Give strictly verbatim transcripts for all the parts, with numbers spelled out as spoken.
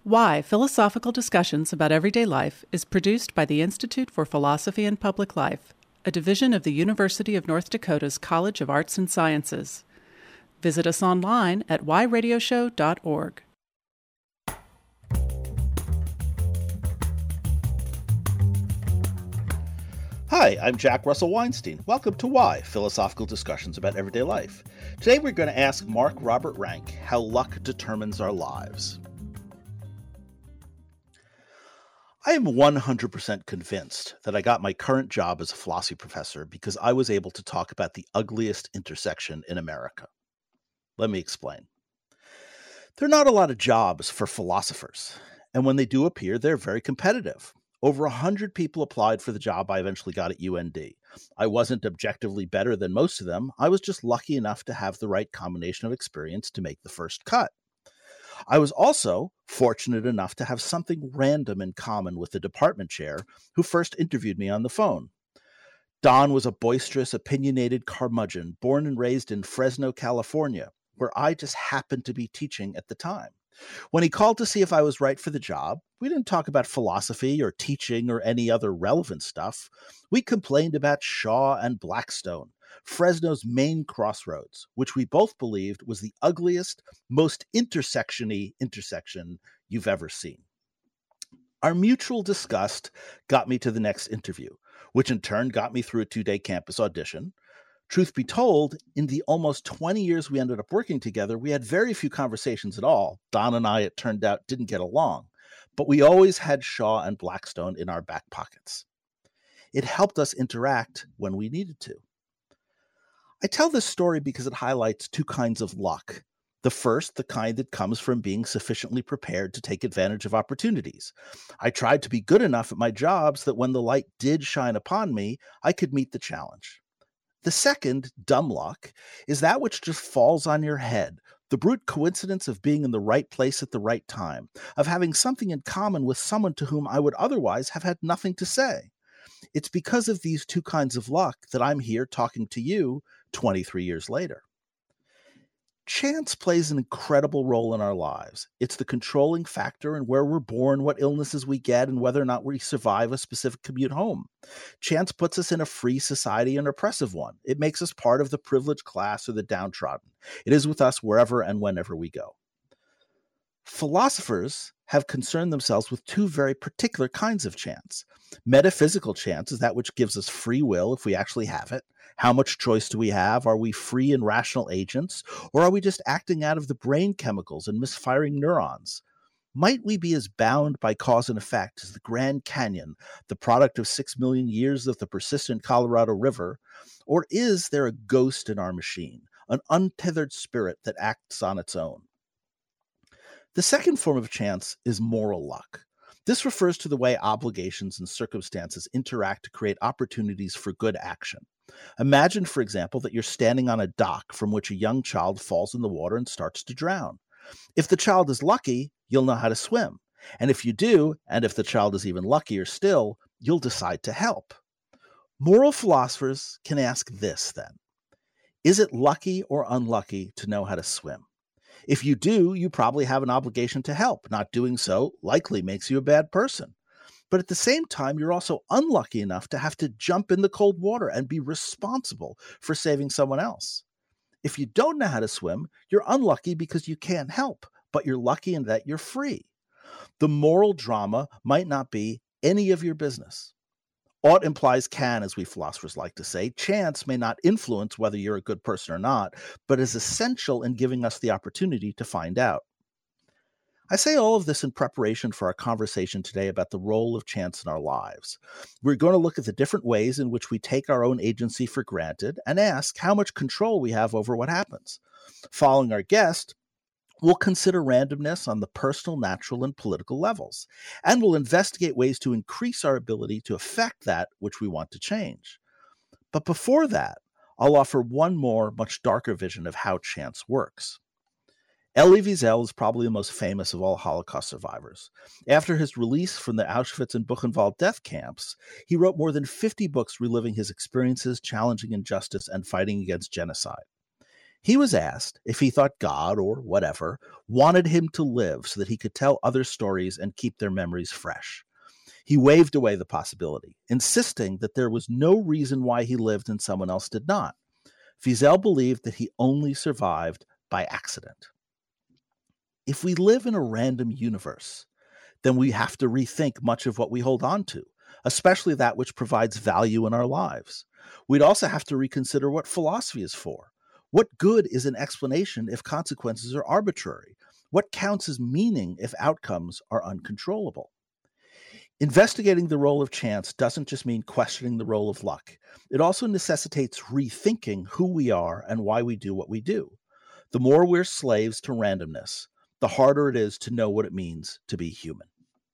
Why Philosophical Discussions About Everyday Life is produced by the Institute for Philosophy and Public Life, a division of the University of North Dakota's College of Arts and Sciences. Visit us online at why radio show dot org. Hi, I'm Jack Russell Weinstein. Welcome to Why Philosophical Discussions About Everyday Life. Today we're going to ask Mark Robert Rank how luck determines our lives. I am one hundred percent convinced that I got my current job as a philosophy professor because I was able to talk about the ugliest intersection in America. Let me explain. There are not a lot of jobs for philosophers, and when they do appear, they're very competitive. Over one hundred people applied for the job I eventually got at U N D. I wasn't objectively better than most of them. I was just lucky enough to have the right combination of experience to make the first cut. I was also fortunate enough to have something random in common with the department chair who first interviewed me on the phone. Don was a boisterous, opinionated curmudgeon born and raised in Fresno, California, where I just happened to be teaching at the time. When he called to see if I was right for the job, we didn't talk about philosophy or teaching or any other relevant stuff. We complained about Shaw and Blackstone, Fresno's main crossroads, which we both believed was the ugliest, most intersection-y intersection you've ever seen. Our mutual disgust got me to the next interview, which in turn got me through a two-day campus audition. Truth be told, in the almost twenty years we ended up working together, we had very few conversations at all. Don and I, it turned out, didn't get along, but we always had Shaw and Blackstone in our back pockets. It helped us interact when we needed to. I tell this story because it highlights two kinds of luck. The first, the kind that comes from being sufficiently prepared to take advantage of opportunities. I tried to be good enough at my job so that when the light did shine upon me, I could meet the challenge. The second, dumb luck, is that which just falls on your head, the brute coincidence of being in the right place at the right time, of having something in common with someone to whom I would otherwise have had nothing to say. It's because of these two kinds of luck that I'm here talking to you twenty-three years later. Chance plays an incredible role in our lives. It's the controlling factor in where we're born, what illnesses we get, and whether or not we survive a specific commute home. Chance puts us in a free society and oppressive one. It makes us part of the privileged class or the downtrodden. It is with us wherever and whenever we go. Philosophers have concerned themselves with two very particular kinds of chance. Metaphysical chance is that which gives us free will if we actually have it. How much choice do we have? Are we free and rational agents? Or are we just acting out of the brain chemicals and misfiring neurons? Might we be as bound by cause and effect as the Grand Canyon, the product of six million years of the persistent Colorado River? Or is there a ghost in our machine, an untethered spirit that acts on its own? The second form of chance is moral luck. This refers to the way obligations and circumstances interact to create opportunities for good action. Imagine, for example, that you're standing on a dock from which a young child falls in the water and starts to drown. If the child is lucky, you'll know how to swim. And if you do, and if the child is even luckier still, you'll decide to help. Moral philosophers can ask this then. Is it lucky or unlucky to know how to swim? If you do, you probably have an obligation to help. Not doing so likely makes you a bad person. But at the same time, you're also unlucky enough to have to jump in the cold water and be responsible for saving someone else. If you don't know how to swim, you're unlucky because you can't help, but you're lucky in that you're free. The moral drama might not be any of your business. Ought implies can, as we philosophers like to say. Chance may not influence whether you're a good person or not, but is essential in giving us the opportunity to find out. I say all of this in preparation for our conversation today about the role of chance in our lives. We're going to look at the different ways in which we take our own agency for granted and ask how much control we have over what happens. Following our guest, we'll consider randomness on the personal, natural, and political levels, and we'll investigate ways to increase our ability to affect that which we want to change. But before that, I'll offer one more, much darker vision of how chance works. Elie Wiesel is probably the most famous of all Holocaust survivors. After his release from the Auschwitz and Buchenwald death camps, he wrote more than fifty books reliving his experiences, challenging injustice, and fighting against genocide. He was asked if he thought God, or whatever, wanted him to live so that he could tell other stories and keep their memories fresh. He waved away the possibility, insisting that there was no reason why he lived and someone else did not. Wiesel believed that he only survived by accident. If we live in a random universe, then we have to rethink much of what we hold on to, especially that which provides value in our lives. We'd also have to reconsider what philosophy is for. What good is an explanation if consequences are arbitrary? What counts as meaning if outcomes are uncontrollable? Investigating the role of chance doesn't just mean questioning the role of luck. It also necessitates rethinking who we are and why we do what we do. The more we're slaves to randomness, the harder it is to know what it means to be human.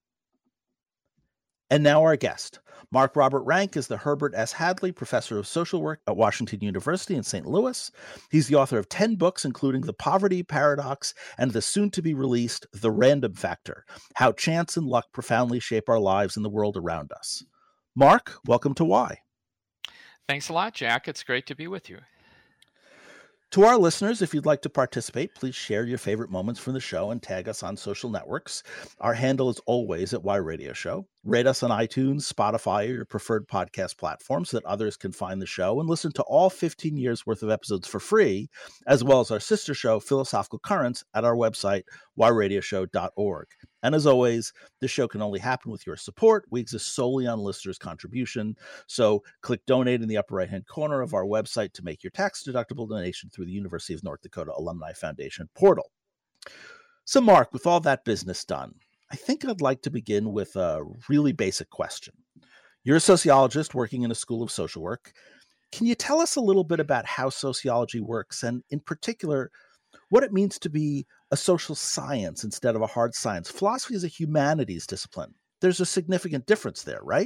And now our guest. Mark Robert Rank is the Herbert S. Hadley Professor of Social Work at Washington University in Saint Louis. He's the author of ten books, including The Poverty Paradox and the soon-to-be-released The Random Factor, How Chance and Luck Profoundly Shape Our Lives and the World Around Us. Mark, welcome to Why. Thanks a lot, Jack. It's great to be with you. To our listeners, if you'd like to participate, please share your favorite moments from the show and tag us on social networks. Our handle is always at Y Radio Show. Rate us on iTunes, Spotify, or your preferred podcast platform so that others can find the show and listen to all fifteen years worth of episodes for free, as well as our sister show, Philosophical Currents, at our website, y radio show dot org. And as always, this show can only happen with your support. We exist solely on listeners' contribution. So click donate in the upper right-hand corner of our website to make your tax-deductible donation through the University of North Dakota Alumni Foundation portal. So Mark, with all that business done, I think I'd like to begin with a really basic question. You're a sociologist working in a school of social work. Can you tell us a little bit about how sociology works, and in particular, what it means to be a social science instead of a hard science? Philosophy is a humanities discipline. There's a significant difference there, right?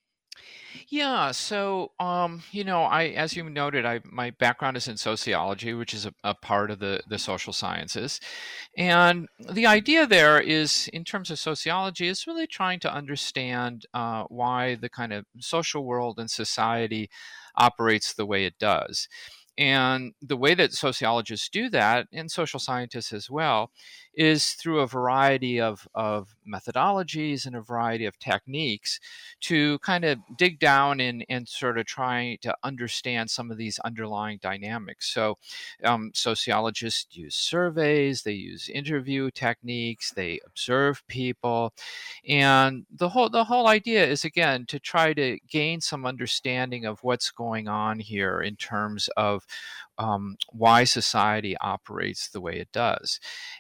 Yeah, so um, you know, I, as you noted, I my background is in sociology, which is a, a part of the the social sciences, and the idea there is, in terms of sociology, is really trying to understand uh, why the kind of social world and society operates the way it does. And the way that sociologists do that, and social scientists as well, is through a variety of, of methodologies and a variety of techniques to kind of dig down and, and sort of try to understand some of these underlying dynamics. So um, sociologists use surveys, they use interview techniques, they observe people. And the whole, the whole idea is, again, to try to gain some understanding of what's going on here in terms of um, why society operates the way it does.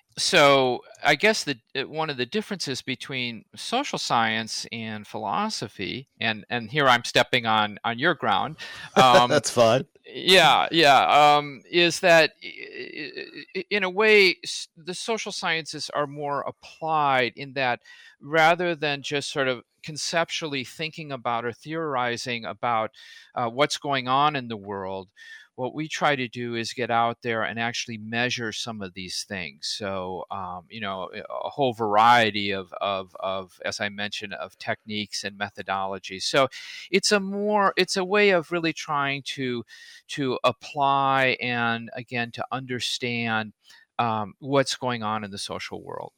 So I guess the one of the differences between social science and philosophy, and, and here I'm stepping on, on your ground. Um, That's fun. Yeah, yeah, um, is that in a way the social sciences are more applied in that rather than just sort of conceptually thinking about or theorizing about uh, what's going on in the world, what we try to do is get out there and actually measure some of these things. So, um, you know, a whole variety of, of, of, as I mentioned, of techniques and methodologies. So it's a more, it's a way of really trying to, to apply and, again, to understand um, what's going on in the social world.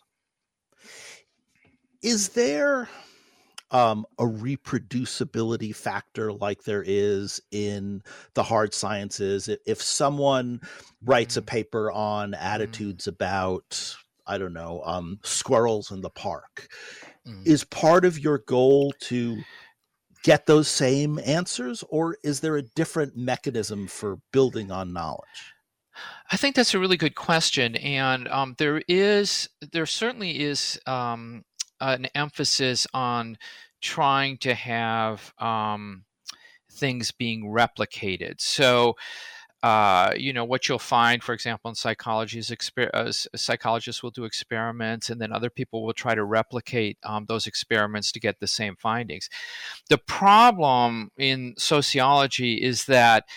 Is there Um, a reproducibility factor like there is in the hard sciences? If someone writes a paper on attitudes about, I don't know, um, squirrels in the park, mm. is part of your goal to get those same answers, or is there a different mechanism for building on knowledge? I think that's a really good question. And um, there is, there certainly is um, an emphasis on trying to have um, things being replicated. So, uh, you know, what you'll find, for example, in psychology is exper- uh, psychologists will do experiments, and then other people will try to replicate um, those experiments to get the same findings. The problem in sociology is that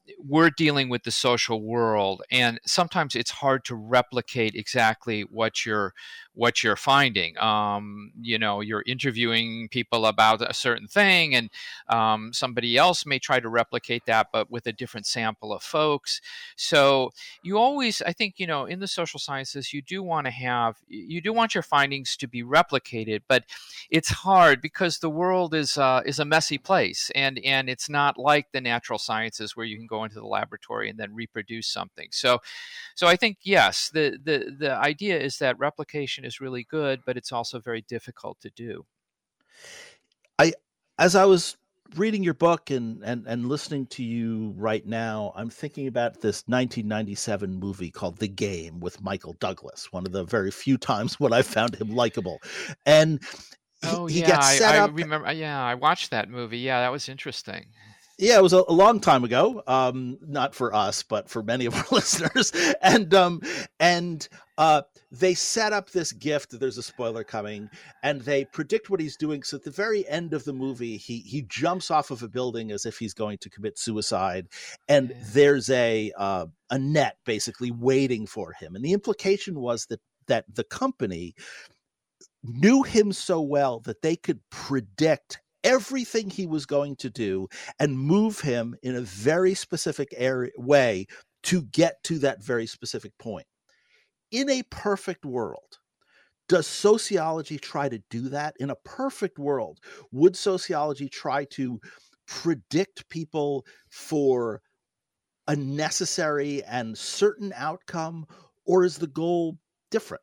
we're dealing with the social world, and sometimes it's hard to replicate exactly what you're what you're finding. Um, you know, you're interviewing people about a certain thing, and um, somebody else may try to replicate that, but with a different sample of folks. So you always, I think, you know, in the social sciences, you do want to have, you do want your findings to be replicated, but it's hard because the world is uh, is a messy place, and and it's not like the natural sciences where you can go into the laboratory and then reproduce something. So, so I think yes, the the the idea is that replication is really good, but it's also very difficult to do. I, as I was reading your book and, and, and listening to you right now, I'm thinking about this nineteen ninety-seven movie called The Game with Michael Douglas, one of the very few times when I found him likable. And he, Oh he yeah, gets I, set I up. remember. Yeah, I watched that movie. Yeah, that was interesting. Yeah, it was a, a long time ago. Um, not for us, but for many of our listeners. And um, and uh, they set up this gift. There's a spoiler coming, and they predict what he's doing. So at the very end of the movie, he he jumps off of a building as if he's going to commit suicide, and Yeah. there's a uh, a net basically waiting for him. And the implication was that that the company knew him so well that they could predict everything he was going to do and move him in a very specific area, way to get to that very specific point. In a perfect world, does sociology try to do that? In a perfect world, would sociology try to predict people for a necessary and certain outcome, or is the goal different?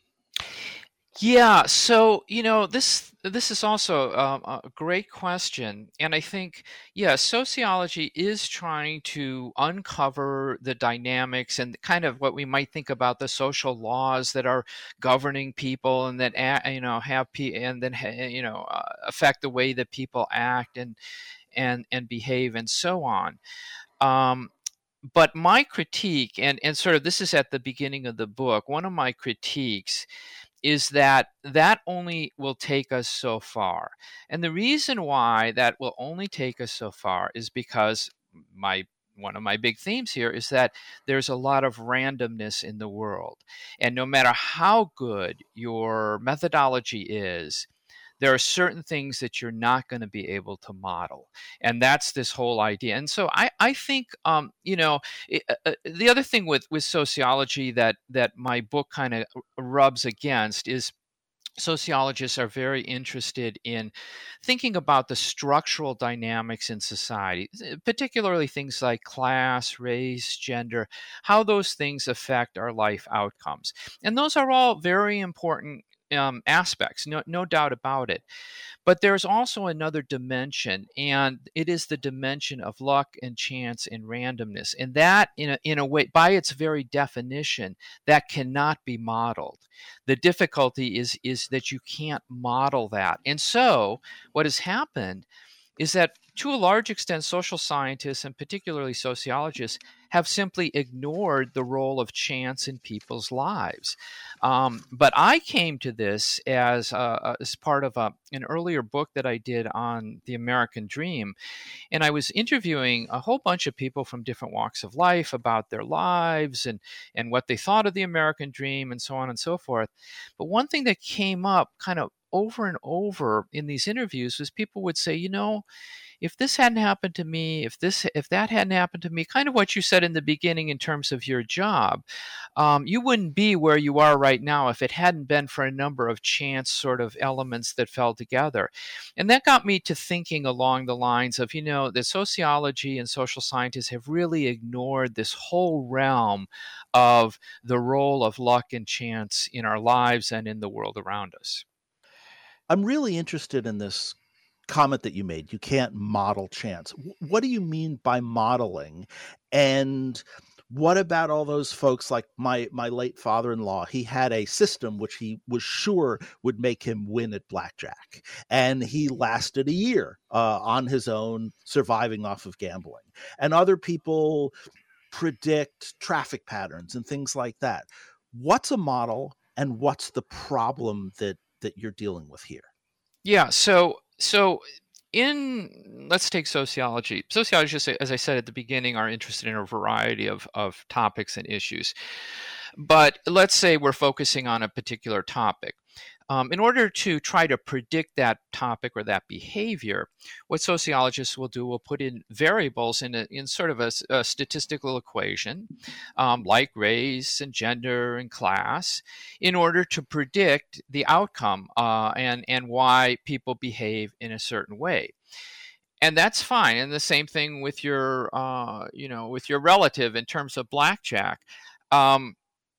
Yeah, so you know this this is also um, a great question, and I think yeah, sociology is trying to uncover the dynamics and kind of what we might think about the social laws that are governing people, and that a- you know have pe- and then ha- you know uh, affect the way that people act and and and behave and so on. Um, but my critique, and and sort of this is at the beginning of the book, one of my critiques is that that only will take us so far. And the reason why that will only take us so far is because my one of my big themes here is that there's a lot of randomness in the world. And no matter how good your methodology is, there are certain things that you're not going to be able to model, and that's this whole idea. And so i, I think um, you know it, uh, the other thing with, with sociology that that my book kind of rubs against is sociologists are very interested in thinking about the structural dynamics in society, particularly things like class, race, gender, how those things affect our life outcomes. And those are all very important um, aspects, no, no doubt about it. But there's also another dimension, and it is the dimension of luck and chance and randomness. And that, in a, in a way, by its very definition, that cannot be modeled. The difficulty is, is that you can't model that. And so what has happened is that to a large extent, social scientists and particularly sociologists have simply ignored the role of chance in people's lives. Um, but I came to this as, uh, as part of a, an earlier book that I did on the American dream. And I was interviewing a whole bunch of people from different walks of life about their lives and, and what they thought of the American dream and so on and so forth. But one thing that came up kind of over and over in these interviews was people would say, you know, if this hadn't happened to me, if this, if that hadn't happened to me, kind of what you said in the beginning in terms of your job, um, you wouldn't be where you are right now if it hadn't been for a number of chance sort of elements that fell together. And that got me to thinking along the lines of, you know, that sociology and social scientists have really ignored this whole realm of the role of luck and chance in our lives and in the world around us. I'm really interested in this comment that you made. You can't model chance. What do you mean by modeling? And what about all those folks like my my late father-in-law? He had a system which he was sure would make him win at blackjack, and he lasted a year uh, on his own, surviving off of gambling. And other people predict traffic patterns and things like that. What's a model, and what's the problem that that you're dealing with here? Yeah, so so in, let's take sociology. Sociologists, as I said at the beginning, are interested in a variety of, of topics and issues. But let's say we're focusing on a particular topic. Um, in order to try to predict that topic or that behavior, what sociologists will do will put in variables in, a, in sort of a, a statistical equation, um, like race and gender and class, in order to predict the outcome uh, and, and why people behave in a certain way. And that's fine. And the same thing with your, uh, you know, with your relative in terms of blackjack. Um,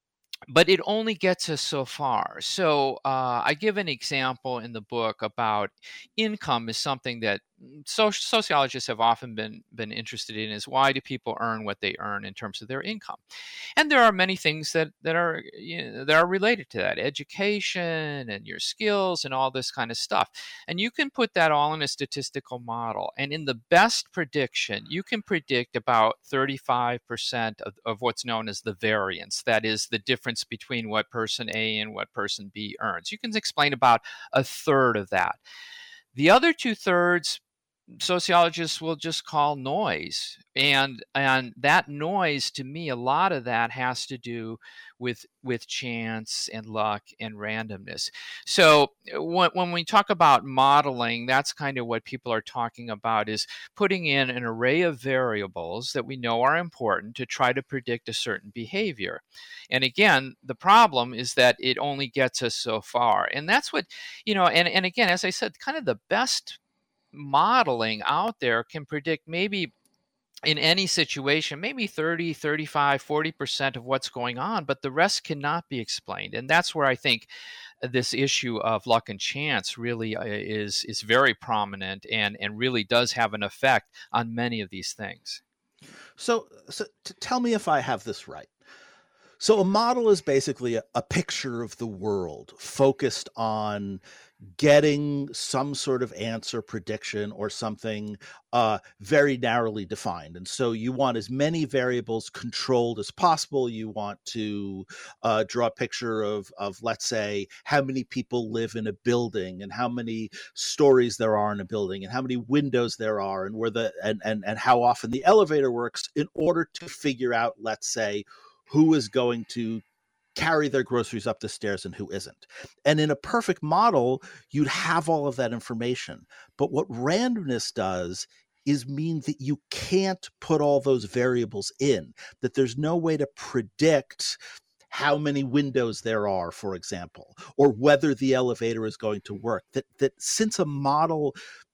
But it only gets us so far. So uh, I give an example in the book about income is something that so- sociologists have often been, been interested in, is why do people earn what they earn in terms of their income? And there are many things that, that, are, you know, that are related to that, education and your skills and all this kind of stuff. And you can put that all in a statistical model. And in the best prediction, you can predict about thirty-five percent of, of what's known as the variance. That is the difference between what person A and what person B earns. You can explain about a third of that. The other two thirds, sociologists will just call noise. And and that noise, to me, a lot of that has to do with with chance and luck and randomness. So when, when we talk about modeling, that's kind of what people are talking about, is putting in an array of variables that we know are important to try to predict a certain behavior. And again, the problem is that it only gets us so far. And that's what, you know, and, and again, as I said, kind of the best modeling out there can predict maybe in any situation, maybe thirty, thirty-five, forty percent of what's going on, but the rest cannot be explained. And that's where I think this issue of luck and chance really is is very prominent and, and really does have an effect on many of these things. So, so t- tell me if I have this right. So a model is basically a, a picture of the world focused on getting some sort of answer, prediction, or something uh, very narrowly defined. And so you want as many variables controlled as possible. You want to uh, draw a picture of, of, let's say, how many people live in a building and how many stories there are in a building and how many windows there are and where the and and, and how often the elevator works, in order to figure out, let's say, who is going to carry their groceries up the stairs and who isn't. And in a perfect model, you'd have all of that information. But what randomness does is mean that you can't put all those variables in, that there's no way to predict how many windows there are, for example, or whether the elevator is going to work. That, that since a model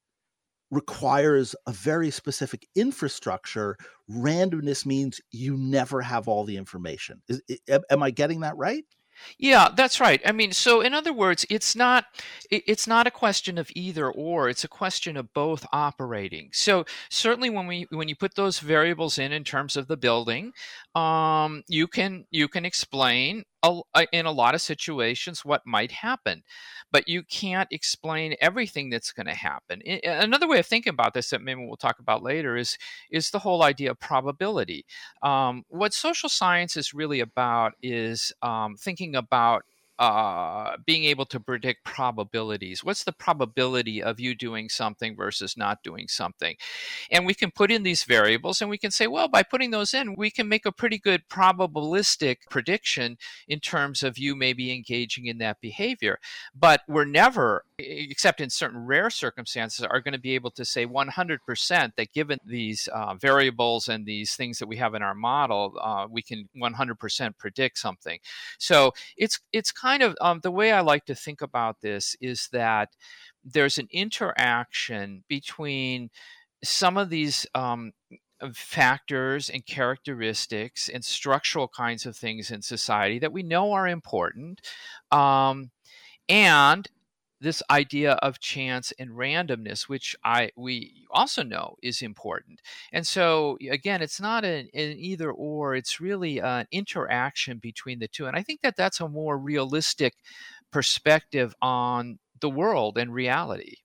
requires a very specific infrastructure, randomness means you never have all the information. Is, am I getting that right? Yeah, that's right. I mean, so in other words, it's not it's not a question of either or. It's a question of both operating. So certainly, when we when you put those variables in in terms of the building, um, you can you can explain a, in a lot of situations what might happen, but you can't explain everything that's going to happen. Another way of thinking about this that maybe we'll talk about later is is the whole idea of probability. Um, what social science is really about is um, thinking about uh, being able to predict probabilities. What's the probability of you doing something versus not doing something? And we can put in these variables and we can say, well, by putting those in, we can make a pretty good probabilistic prediction in terms of you maybe engaging in that behavior. But we're never, except in certain rare circumstances, are going to be able to say one hundred percent that given these uh, variables and these things that we have in our model, uh, we can one hundred percent predict something. So it's it's kind of um, the way I like to think about this is that there's an interaction between some of these um, factors and characteristics and structural kinds of things in society that we know are important, um, and this idea of chance and randomness, which I we also know is important. And so again, it's not an, an either or, it's really an interaction between the two. And I think that that's a more realistic perspective on the world and reality.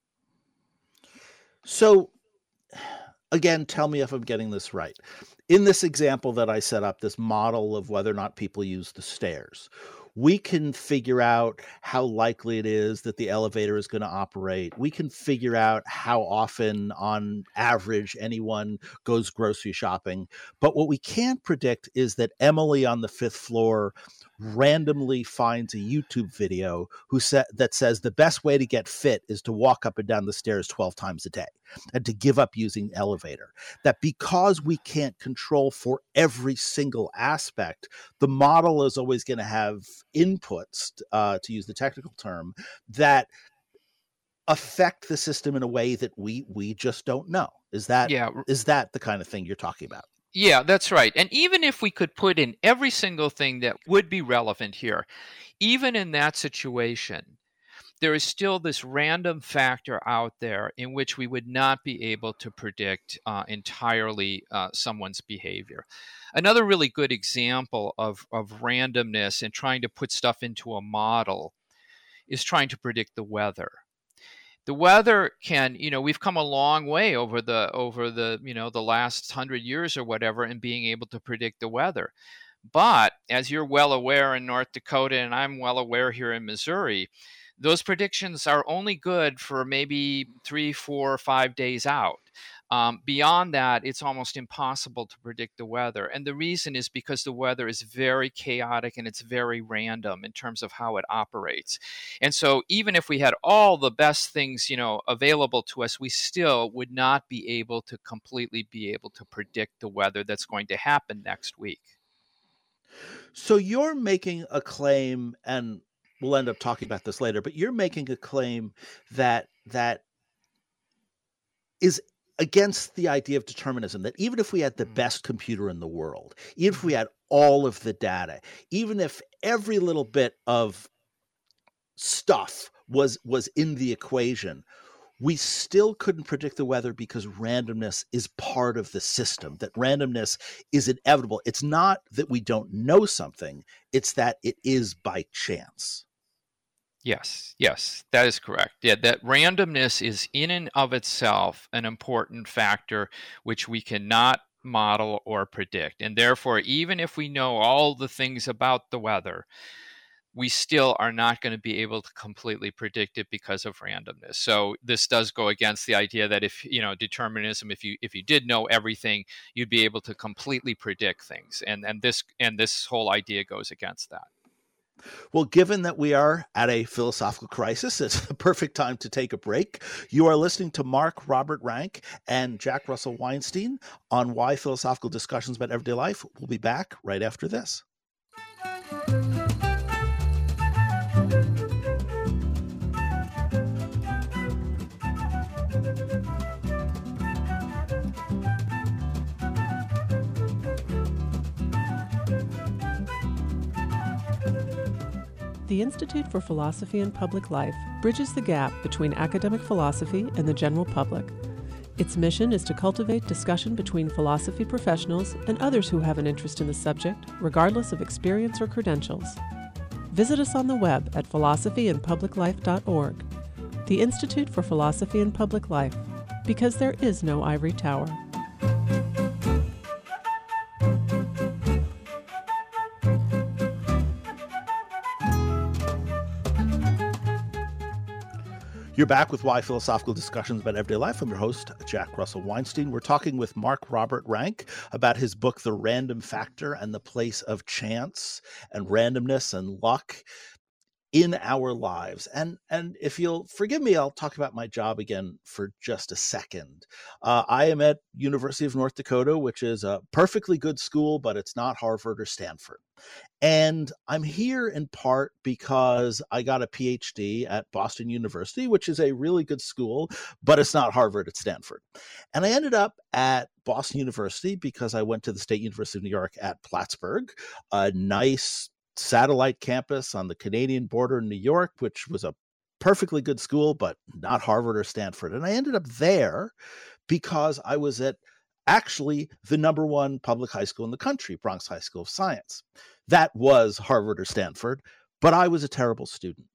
So again, tell me if I'm getting this right. In this example that I set up, this model of whether or not people use the stairs, we can figure out how likely it is that the elevator is going to operate. We can figure out how often, on average, anyone goes grocery shopping. But what we can't predict is that Emily on the fifth floor randomly finds a YouTube video who sa- that says the best way to get fit is to walk up and down the stairs twelve times a day and to give up using the elevator. That because we can't control for every single aspect, the model is always going to have inputs, uh, to use the technical term, that affect the system in a way that we we just don't know. Is that Yeah. is that the kind of thing you're talking about? Yeah, that's right. And even if we could put in every single thing that would be relevant here, even in that situation, there is still this random factor out there in which we would not be able to predict uh, entirely uh, someone's behavior. Another really good example of, of randomness and trying to put stuff into a model is trying to predict the weather. The weather can, you know, we've come a long way over the over the, you know, the last hundred years or whatever in being able to predict the weather. But as you're well aware in North Dakota, and I'm well aware here in Missouri, those predictions are only good for maybe three, four, five days out. Um, beyond that, it's almost impossible to predict the weather. And the reason is because the weather is very chaotic and it's very random in terms of how it operates. And so even if we had all the best things, you know, available to us, we still would not be able to completely be able to predict the weather that's going to happen next week. So you're making a claim, and we'll end up talking about this later, but you're making a claim that that is against the idea of determinism, that even if we had the best computer in the world, even if we had all of the data, even if every little bit of stuff was was in the equation, we still couldn't predict the weather because randomness is part of the system, that randomness is inevitable. It's not that we don't know something, it's that it is by chance. Yes, yes, that is correct. Yeah, that randomness is in and of itself an important factor which we cannot model or predict. And therefore, even if we know all the things about the weather, we still are not going to be able to completely predict it because of randomness. So this does go against the idea that if, you know, determinism, if you if you did know everything, you'd be able to completely predict things. And and this and this whole idea goes against that. Well, given that we are at a philosophical crisis, it's the perfect time to take a break. You are listening to Mark Robert Rank and Jack Russell Weinstein on Why Philosophical Discussions About Everyday Life. We'll be back right after this. The Institute for Philosophy and Public Life bridges the gap between academic philosophy and the general public. Its mission is to cultivate discussion between philosophy professionals and others who have an interest in the subject, regardless of experience or credentials. Visit us on the web at philosophy and public life dot org. The Institute for Philosophy and Public Life, because there is no ivory tower. You're back with Why Philosophical Discussions About Everyday Life. I'm your host, Jack Russell Weinstein. We're talking with Mark Robert Rank about his book, The Random Factor and the Place of Chance and Randomness and Luck in Our Lives. And and if you'll forgive me, I'll talk about my job again for just a second. Uh, I am at University of North Dakota, which is a perfectly good school, but it's not Harvard or Stanford. And I'm here in part because I got a P H D at Boston University, which is a really good school, but it's not Harvard, it's Stanford. And I ended up at Boston University because I went to the State University of New York at Plattsburgh, a nice satellite campus on the Canadian border in New York, which was a perfectly good school, but not Harvard or Stanford. And I ended up there because I was at actually the number one public high school in the country, Bronx High School of Science. That was Harvard or Stanford, but I was a terrible student.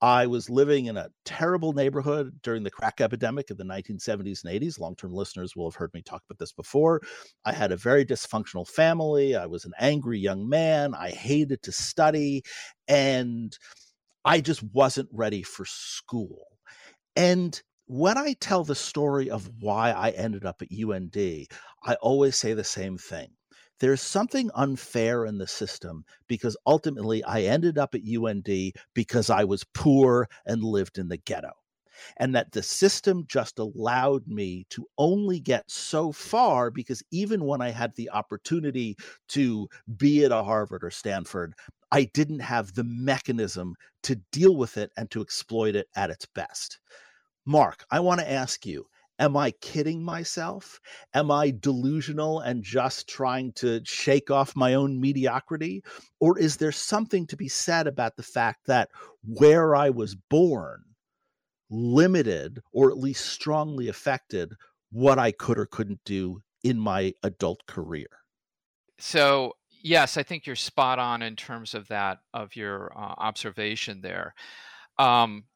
I was living in a terrible neighborhood during the crack epidemic of the nineteen seventies and eighties. Long-term listeners will have heard me talk about this before. I had a very dysfunctional family. I was an angry young man. I hated to study, and I just wasn't ready for school. And when I tell the story of why I ended up at U N D, I always say the same thing. There's something unfair in the system because ultimately I ended up at U N D because I was poor and lived in the ghetto. And that the system just allowed me to only get so far because even when I had the opportunity to be at a Harvard or Stanford, I didn't have the mechanism to deal with it and to exploit it at its best. Mark, I want to ask you, am I kidding myself? Am I delusional and just trying to shake off my own mediocrity? Or is there something to be said about the fact that where I was born limited or at least strongly affected what I could or couldn't do in my adult career? So, yes, I think you're spot on in terms of that, of your uh, observation there. Um,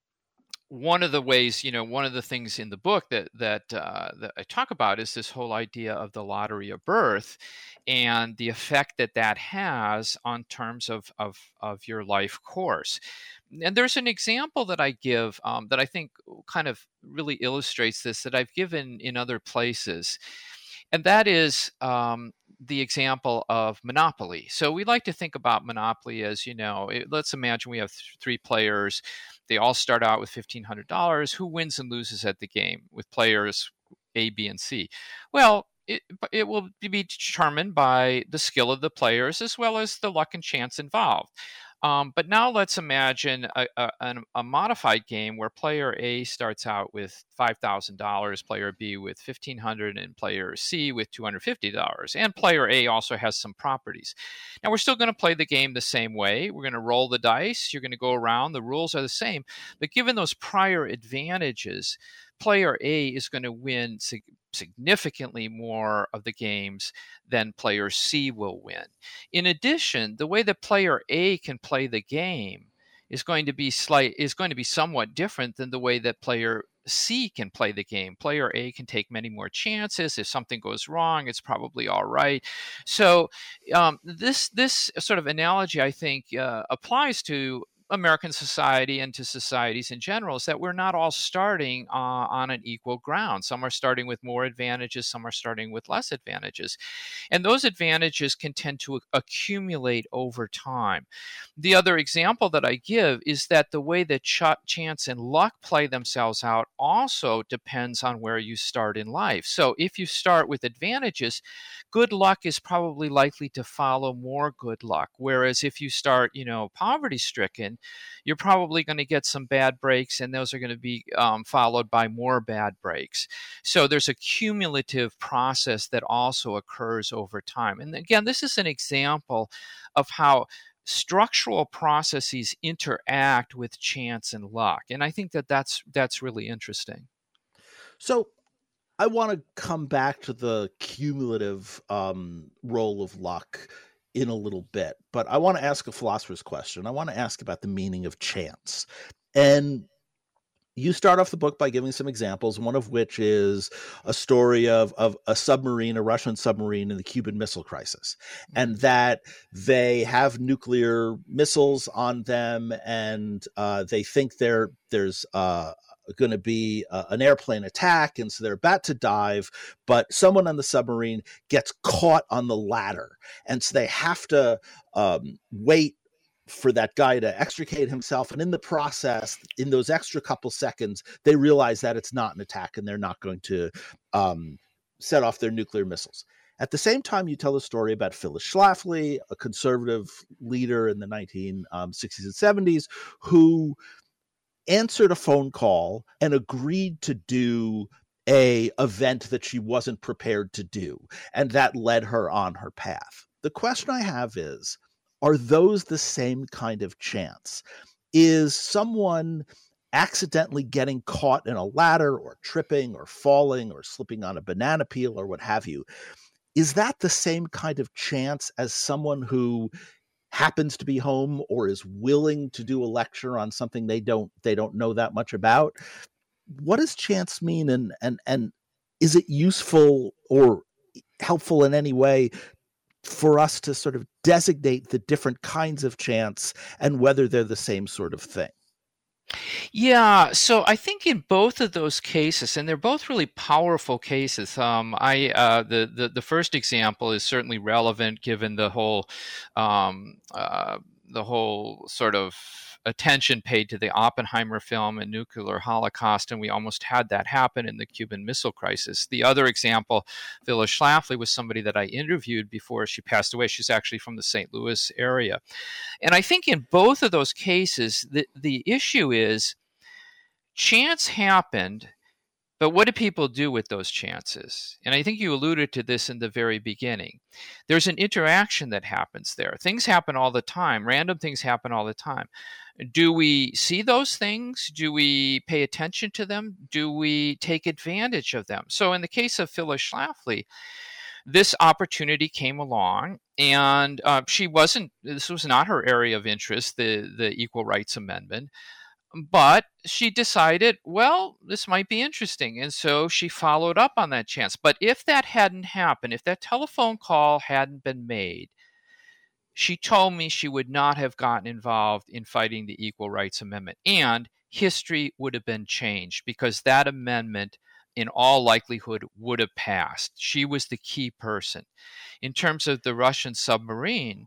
One of the ways, you know, one of the things in the book that that uh, that I talk about is this whole idea of the lottery of birth and the effect that that has on terms of of of your life course. And there's an example that I give um, that I think kind of really illustrates this that I've given in other places. And that is um, the example of Monopoly. So we like to think about Monopoly as, you know, it, let's imagine we have th- three players. They all start out with fifteen hundred dollars. Who wins and loses at the game with players A, B, and C? Well, it, it will be determined by the skill of the players as well as the luck and chance involved. Um, but now let's imagine a, a, a modified game where player A starts out with five thousand dollars, player B with fifteen hundred dollars, and player C with two hundred fifty dollars. And player A also has some properties. Now, we're still going to play the game the same way. We're going to roll the dice. You're going to go around. The rules are the same. But given those prior advantages, player A is going to win sig- significantly more of the games than player C will win. In addition, the way that player A can play the game is going to be slight is going to be somewhat different than the way that player C can play the game. Player A can take many more chances. If something goes wrong, it's probably all right. So um, this this sort of analogy, I think, uh, applies to American society and to societies in general, is that we're not all starting uh, on an equal ground. Some are starting with more advantages, some are starting with less advantages. And those advantages can tend to accumulate over time. The other example that I give is that the way that ch- chance and luck play themselves out also depends on where you start in life. So if you start with advantages, good luck is probably likely to follow more good luck. Whereas if you start, you know, poverty-stricken, you're probably going to get some bad breaks, and those are going to be um, followed by more bad breaks. So there's a cumulative process that also occurs over time. And again, this is an example of how structural processes interact with chance and luck. And I think that that's, that's really interesting. So I want to come back to the cumulative um, role of luck in a little bit, but I want to ask a philosopher's question. I want to ask about the meaning of chance. And you start off the book by giving some examples, one of which is a story of, of a submarine, a Russian submarine in the Cuban Missile Crisis, and that they have nuclear missiles on them, and uh, they think there there's uh, going to be uh, an airplane attack, and so they're about to dive, but someone on the submarine gets caught on the ladder, and so they have to um, wait for that guy to extricate himself. And in the process, in those extra couple seconds, they realize that it's not an attack and they're not going to um, set off their nuclear missiles. At the same time, you tell a story about Phyllis Schlafly, a conservative leader in the nineteen sixties and seventies, who answered a phone call and agreed to do a event that she wasn't prepared to do. And that led her on her path. The question I have is, are those the same kind of chance? Is someone accidentally getting caught in a ladder or tripping or falling or slipping on a banana peel or what have you? Is that the same kind of chance as someone who happens to be home or is willing to do a lecture on something they don't they don't know that much about. What does chance mean, and and and is it useful or helpful in any way for us to sort of designate the different kinds of chance and whether they're the same sort of thing? Yeah, so I think in both of those cases, and they're both really powerful cases. Um, I uh, the, the the first example is certainly relevant given the whole um, uh, the whole sort of attention paid to the Oppenheimer film and nuclear holocaust, and we almost had that happen in the Cuban Missile Crisis. The other example, Phyllis Schlafly, was somebody that I interviewed before she passed away. She's actually from the Saint Louis area. And I think in both of those cases, the, the issue is chance happened, but what do people do with those chances? And I think you alluded to this in the very beginning. There's an interaction that happens there. Things happen all the time. Random things happen all the time. Do we see those things? Do we pay attention to them? Do we take advantage of them? So in the case of Phyllis Schlafly, this opportunity came along, and uh, she wasn't, this was not her area of interest, the, the Equal Rights Amendment. But she decided, well, this might be interesting. And so she followed up on that chance. But if that hadn't happened, if that telephone call hadn't been made, she told me she would not have gotten involved in fighting the Equal Rights Amendment. And history would have been changed because that amendment, in all likelihood, would have passed. She was the key person. In terms of the Russian submarine,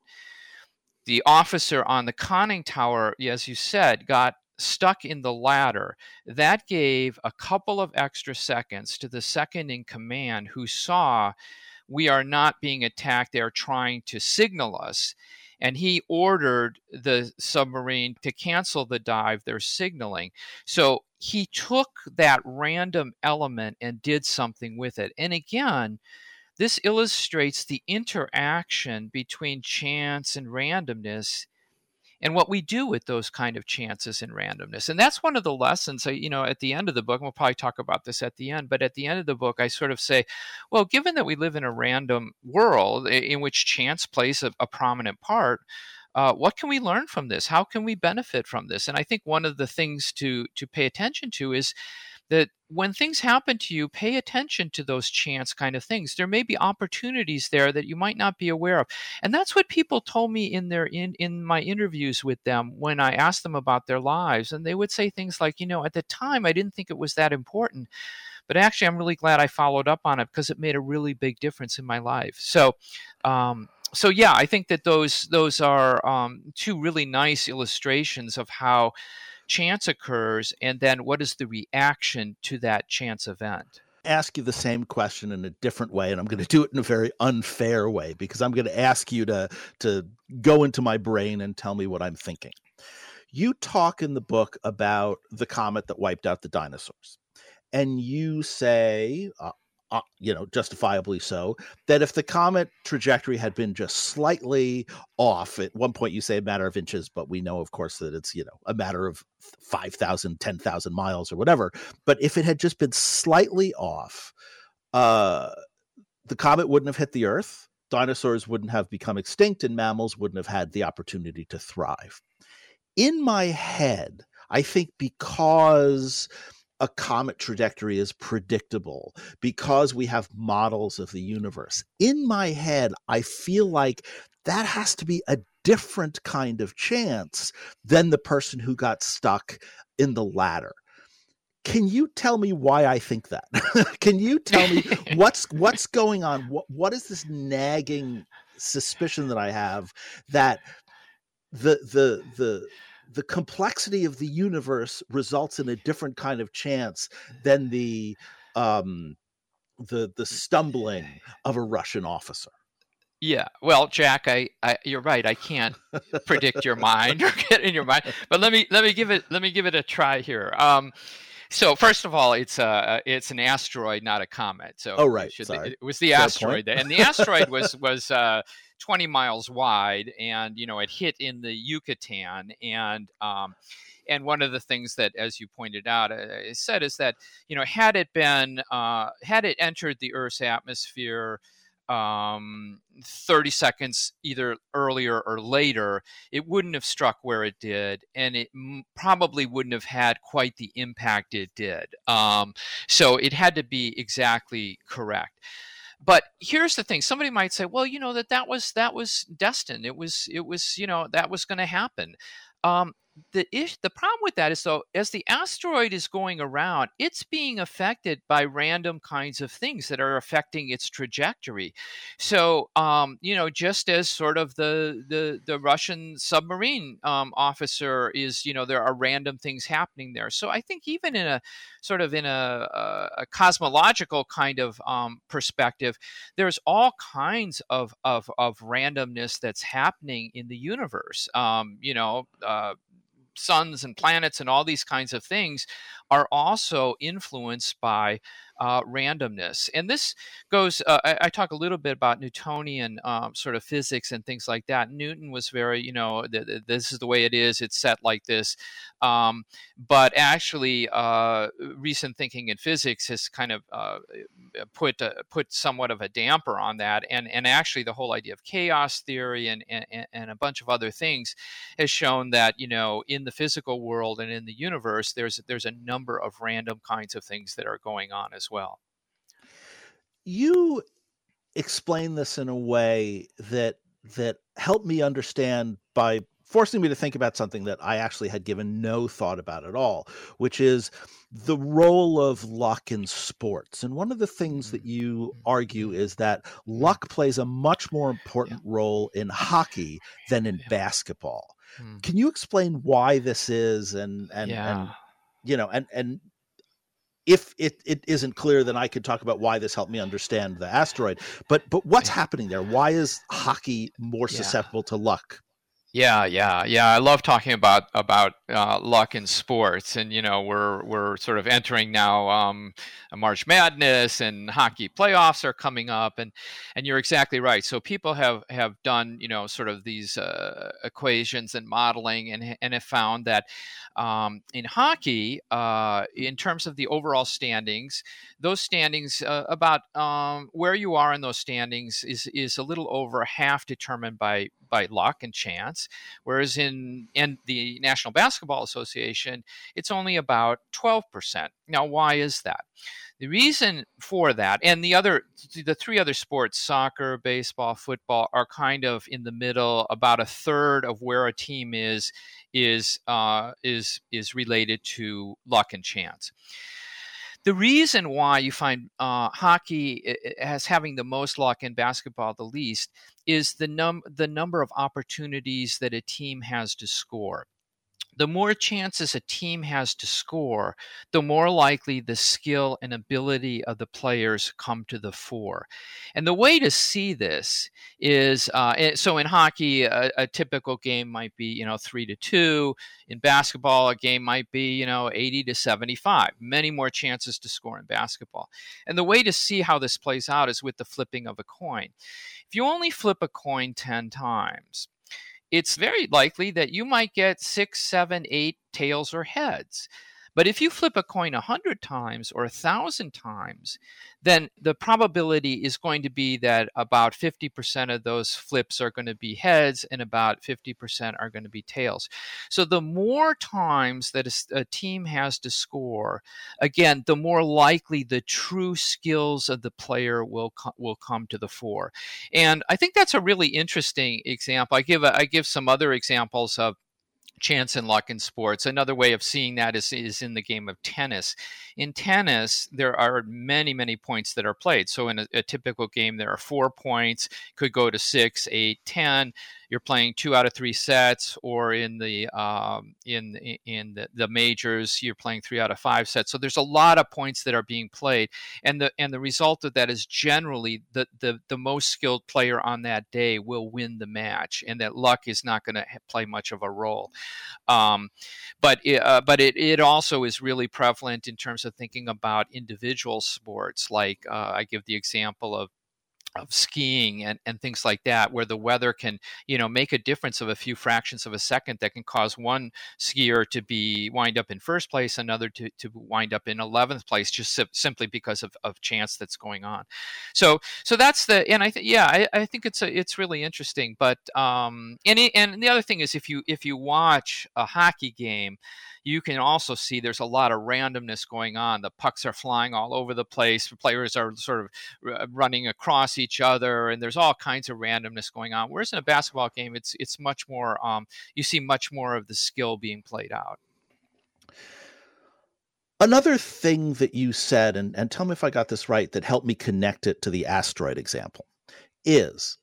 the officer on the conning tower, as you said, got stuck in the ladder. That gave a couple of extra seconds to the second in command, who saw we are not being attacked. They're trying to signal us. And he ordered the submarine to cancel the dive. They're signaling. So he took that random element and did something with it. And again, this illustrates the interaction between chance and randomness and what we do with those kind of chances and randomness. And that's one of the lessons, you know, at the end of the book, and we'll probably talk about this at the end, but at the end of the book, I sort of say, well, given that we live in a random world in which chance plays a, a prominent part, uh, what can we learn from this? How can we benefit from this? And I think one of the things to to pay attention to is that when things happen to you, pay attention to those chance kind of things. There may be opportunities there that you might not be aware of. And that's what people told me in their in, in my interviews with them when I asked them about their lives. And they would say things like, you know, at the time, I didn't think it was that important. But actually, I'm really glad I followed up on it because it made a really big difference in my life. So, um, so yeah, I think that those, those are um, two really nice illustrations of how chance occurs, and then what is the reaction to that chance event? Ask you the same question in a different way, and I'm going to do it in a very unfair way because I'm going to ask you to to go into my brain and tell me what I'm thinking. You talk in the book about the comet that wiped out the dinosaurs, and you say, uh, uh, you know, justifiably so, that if the comet trajectory had been just slightly off, at one point you say a matter of inches, but we know, of course, that it's, you know, a matter of five thousand, ten thousand miles or whatever. But if it had just been slightly off, uh, the comet wouldn't have hit the Earth, dinosaurs wouldn't have become extinct, and mammals wouldn't have had the opportunity to thrive. In my head, I think because a comet trajectory is predictable, because we have models of the universe, in my head, I feel like that has to be a different kind of chance than the person who got stuck in the ladder. Can you tell me why I think that? Can you tell me what's what's going on? What what is this nagging suspicion that I have that the the the the complexity of the universe results in a different kind of chance than the um, the the stumbling of a Russian officer? Yeah, well, Jack, I, I you're right. I can't predict your mind or get in your mind, but let me let me give it let me give it a try here. Um, so first of all, it's a it's an asteroid, not a comet. So oh right, should, sorry. It was the asteroid, and the asteroid was was uh, twenty miles wide, and you know it hit in the Yucatan, and um, and one of the things that, as you pointed out, I said is that you know had it been uh, had it entered the Earth's atmosphere um, thirty seconds either earlier or later, it wouldn't have struck where it did, and it m- probably wouldn't have had quite the impact it did. Um, so it had to be exactly correct. But here's the thing: somebody might say, "Well, you know that that was that was destined. It was it was you know that was going to happen." Um, the ish, the problem with that is, though, as the asteroid is going around, it's being affected by random kinds of things that are affecting its trajectory. So, um, you know, just as sort of the the the Russian submarine um, officer is, you know, there are random things happening there. So I think even in a sort of in a, a, a cosmological kind of um, perspective, there's all kinds of, of of randomness that's happening in the universe. Um, you know. Uh, suns and planets and all these kinds of things are also influenced by uh, randomness. And this goes, uh, I, I talk a little bit about Newtonian um, sort of physics and things like that. Newton was very, you know, th- th- this is the way it is, it's set like this. Um, but actually, uh, recent thinking in physics has kind of uh, put uh, put somewhat of a damper on that. And, and actually, the whole idea of chaos theory and, and, and a bunch of other things has shown that, you know, in the physical world and in the universe, there's there's a number of random kinds of things that are going on as well. You explain this in a way that that helped me understand by forcing me to think about something that I actually had given no thought about at all, which is the role of luck in sports. And one of the things that you argue is that luck plays a much more important yeah. role in hockey than in yeah. basketball. Hmm. Can you explain why this is and and yeah. and you know and and if it, it isn't clear, then I could talk about why this helped me understand the asteroid. But but what's happening there? Why is hockey more yeah. susceptible to luck? Yeah, yeah, yeah. I love talking about about uh, luck in sports, and you know we're we're sort of entering now um, a March Madness, and hockey playoffs are coming up, and and you're exactly right. So people have have done you know sort of these uh, equations and modeling, and and have found that um, in hockey, uh, in terms of the overall standings, those standings uh, about um, where you are in those standings is is a little over half determined by by luck and chance. Whereas in, in the National Basketball Association, it's only about twelve percent. Now, why is that? The reason for that, and the other, the three other sports, soccer, baseball, football, are kind of in the middle. About a third of where a team is is uh, is is related to luck and chance. The reason why you find uh, hockey as having the most luck and basketball the least is the num the number of opportunities that a team has to score. The more chances a team has to score, the more likely the skill and ability of the players come to the fore. And the way to see this is, uh, so in hockey, a, a typical game might be, you know, three to two. In basketball, a game might be, you know, eighty to seventy-five. Many more chances to score in basketball. And the way to see how this plays out is with the flipping of a coin. If you only flip a coin ten times, it's very likely that you might get six, seven, eight tails or heads. But if you flip a coin a hundred times or a thousand times, then the probability is going to be that about fifty percent of those flips are going to be heads and about fifty percent are going to be tails. So the more times that a, a team has to score, again, the more likely the true skills of the player will co- will come to the fore. And I think that's a really interesting example. I give a, I give some other examples of chance and luck in sports. Another way of seeing that is, is in the game of tennis. In tennis, there are many, many points that are played. So in a, a typical game, there are four points, could go to six, eight, ten. You're playing two out of three sets, or in the um, in in the, the majors, you're playing three out of five sets. So there's a lot of points that are being played, and the and the result of that is generally the the, the most skilled player on that day will win the match, and that luck is not going to play much of a role. Um, but it, uh, but it it also is really prevalent in terms of thinking about individual sports. Like uh, I give the example of of skiing and, and things like that, where the weather can, you know, make a difference of a few fractions of a second that can cause one skier to be wind up in first place, another to, to wind up in eleventh place, just sim- simply because of, of chance that's going on. So, so that's the, and I think, yeah, I, I think it's a, it's really interesting. But, um, and, it, and the other thing is if you, if you watch a hockey game, you can also see there's a lot of randomness going on. The pucks are flying all over the place. Players are sort of r- running across each other, and there's all kinds of randomness going on. Whereas in a basketball game, it's it's much more. Um, you see much more of the skill being played out. Another thing that you said, and, and tell me if I got this right, that helped me connect it to the asteroid example, is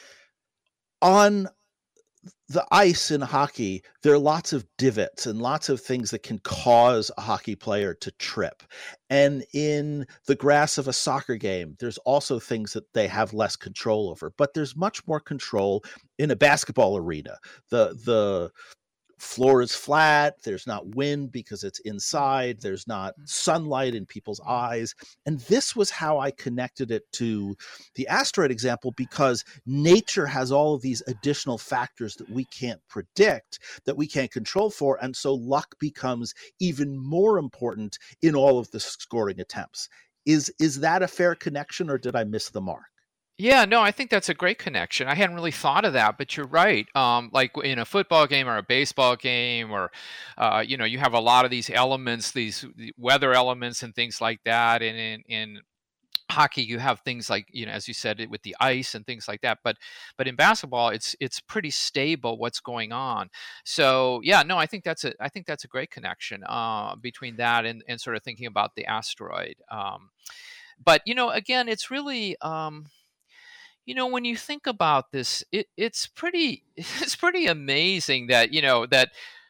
on the ice in hockey, there are lots of divots and lots of things that can cause a hockey player to trip. And in the grass of a soccer game, there's also things that they have less control over. But there's much more control in a basketball arena. The the floor is flat, there's not wind because it's inside, there's not sunlight in people's eyes. And this was how I connected it to the asteroid example, because nature has all of these additional factors that we can't predict, that we can't control for. And so luck becomes even more important in all of the scoring attempts. Is, is that a fair connection, or did I miss the mark? Yeah, no, I think that's a great connection. I hadn't really thought of that, but you're right. Um, like in a football game or a baseball game, or uh, you know, you have a lot of these elements, these weather elements and things like that. And in, in hockey, you have things like, you know, as you said, with the ice and things like that. But but in basketball, it's it's pretty stable what's going on. So yeah, no, I think that's a I think that's a great connection uh, between that and and sort of thinking about the asteroid. Um, but you know, again, it's really. Um, You know, when you think about this, it, it's pretty it's pretty amazing that, you know, that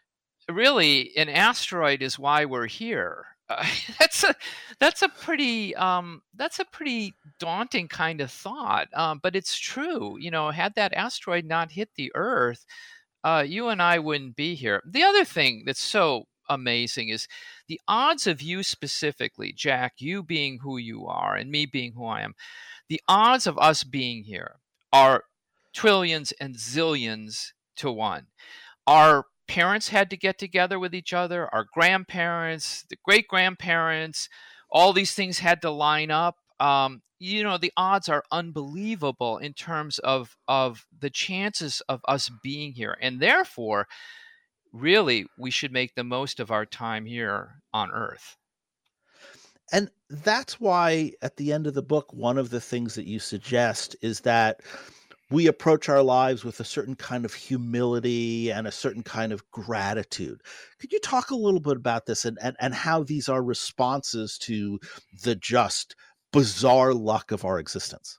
really an asteroid is why we're here. Uh, that's a that's a pretty um, that's a pretty daunting kind of thought, um, but it's true. You know, had that asteroid not hit the Earth, uh, you and I wouldn't be here. The other thing that's so amazing is the odds of you specifically, Jack, you being who you are and me being who I am. The odds of us being here are trillions and zillions to one. Our parents had to get together with each other, our grandparents, the great grandparents, all these things had to line up. Um, you know, the odds are unbelievable in terms of, of the chances of us being here. And therefore, really, we should make the most of our time here on Earth. And that's why at the end of the book, one of the things that you suggest is that we approach our lives with a certain kind of humility and a certain kind of gratitude. Could you talk a little bit about this and, and, and how these are responses to the just bizarre luck of our existence?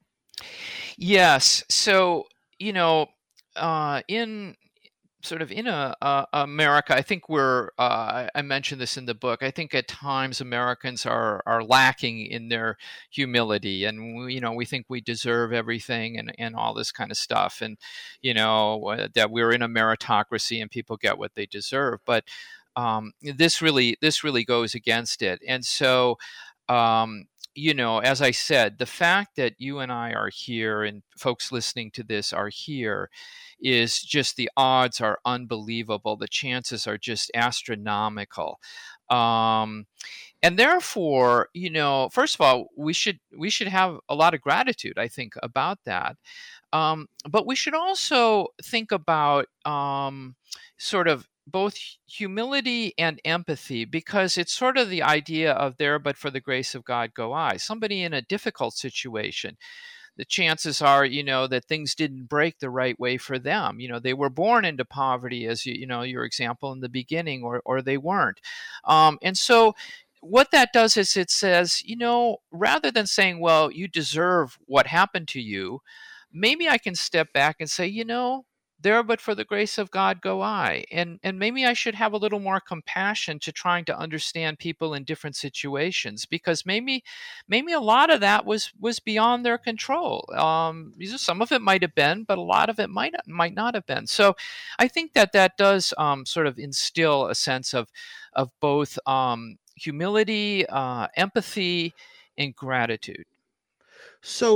Yes. So, you know, uh, in sort of in a, uh, America, I think we're. Uh, I mentioned this in the book. I think at times Americans are are lacking in their humility, and we, you know, we think we deserve everything and and all this kind of stuff, and you know uh, that we're in a meritocracy and people get what they deserve. But um, this really this really goes against it, and so. Um, you know, as I said, the fact that you and I are here and folks listening to this are here is just, the odds are unbelievable. The chances are just astronomical. Um, and therefore, you know, first of all, we should we should have a lot of gratitude, I think, about that. Um, but we should also think about um, sort of both humility and empathy, because it's sort of the idea of there, but for the grace of God go I. Somebody in a difficult situation, the chances are, you know, that things didn't break the right way for them. You know, they were born into poverty, as you, you know, your example in the beginning, or or they weren't. Um, and so what that does is it says, you know, rather than saying, well, you deserve what happened to you, maybe I can step back and say, you know, there but for the grace of God go I. And and maybe I should have a little more compassion to trying to understand people in different situations, because maybe maybe a lot of that was was beyond their control. Um, some of it might have been, but a lot of it might might not have been. So I think that that does um, sort of instill a sense of of both um, humility, uh, empathy, and gratitude. So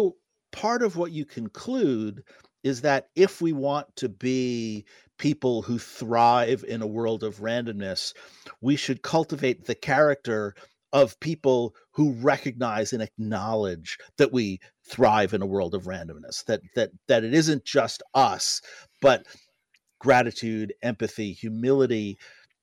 part of what you conclude is that if we want to be people who thrive in a world of randomness, we should cultivate the character of people who recognize and acknowledge that we thrive in a world of randomness, that that that it isn't just us, but gratitude, empathy, humility.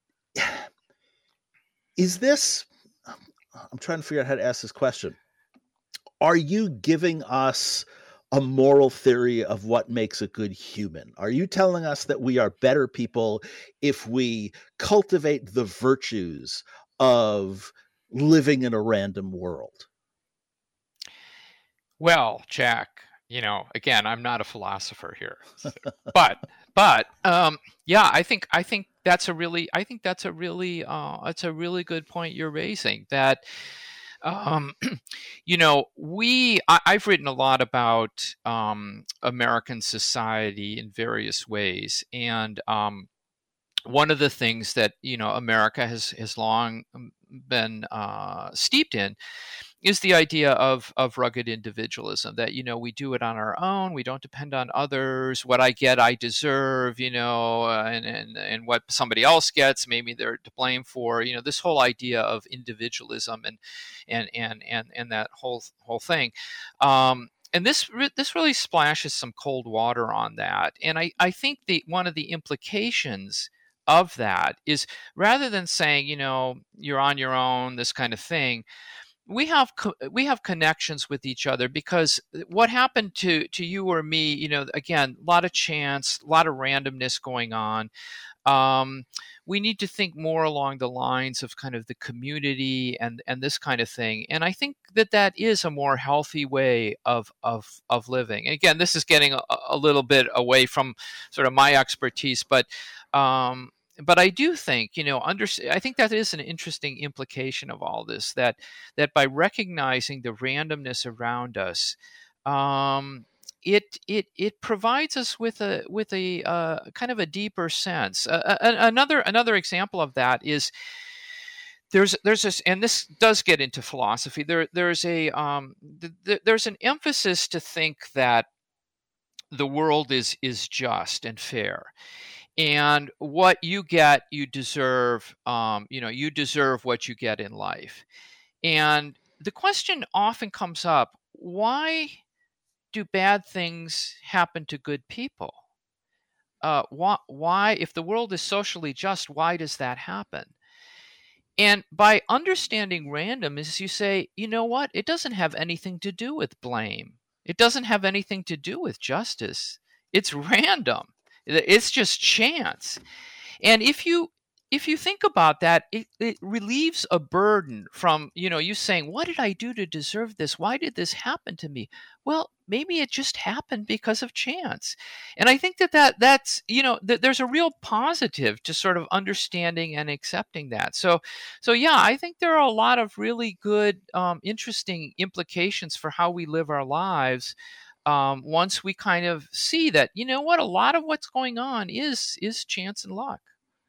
Is this, I'm trying to figure out how to ask this question. Are you giving us a moral theory of what makes a good human? Are you telling us that we are better people if we cultivate the virtues of living in a random world? Well, Jack, you know, again, I'm not a philosopher here, so, but but um, yeah, I think I think that's a really I think that's a really uh, that's a really good point you're raising. That um, you know, we I, I've written a lot about um, American society in various ways, and um, one of the things that you know America has has long been uh, steeped in is the idea of of rugged individualism, that you know we do it on our own, we don't depend on others. What I get, I deserve, you know, uh, and and and what somebody else gets, maybe they're to blame for. You know, this whole idea of individualism and and and and and that whole whole thing. Um, and this this really splashes some cold water on that. And I I think the one of the implications of that is, rather than saying, you know, you're on your own, this kind of thing, we have co- we have connections with each other, because what happened to to you or me, you know, again, a lot of chance, a lot of randomness going on. Um, we need to think more along the lines of kind of the community and and this kind of thing. And I think that that is a more healthy way of of of living. And again, this is getting a, a little bit away from sort of my expertise, but um, but I do think, you know, under, I think that is an interesting implication of all this, that that by recognizing the randomness around us, um, it it it provides us with a with a uh, kind of a deeper sense. Uh, another another example of that is there's there's this, and this does get into philosophy. There there's a um, th- there's an emphasis to think that the world is is just and fair. And what you get, you deserve. Um, you know, you deserve what you get in life. And the question often comes up: why do bad things happen to good people? Uh, why, why, if the world is socially just, why does that happen? And by understanding randomness, you say, you know what? It doesn't have anything to do with blame. It doesn't have anything to do with justice. It's random. It's just chance. And if you if you think about that, it, it relieves a burden from, you know, you saying, what did I do to deserve this? Why did this happen to me? Well, maybe it just happened because of chance. And I think that, that that's, you know, th- there's a real positive to sort of understanding and accepting that. So, so yeah, I think there are a lot of really good, um, interesting implications for how we live our lives. Um, once we kind of see that, you know what, a lot of what's going on is is chance and luck.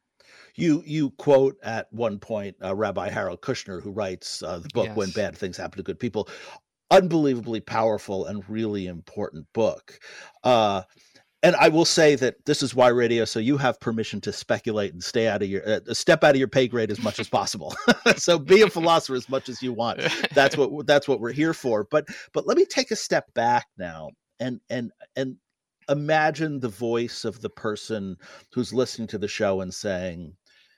You you quote at one point uh, Rabbi Harold Kushner, who writes uh, the book When Yes. Bad Things Happen to Good People. Unbelievably powerful and really important book. Uh, and I will say that this is Why Radio, so you have permission to speculate and stay out of your uh, step out of your pay grade as much as possible. So be a philosopher as much as you want. That's what that's what we're here for. But but let me take a step back now and and and imagine the voice of the person who's listening to the show and saying,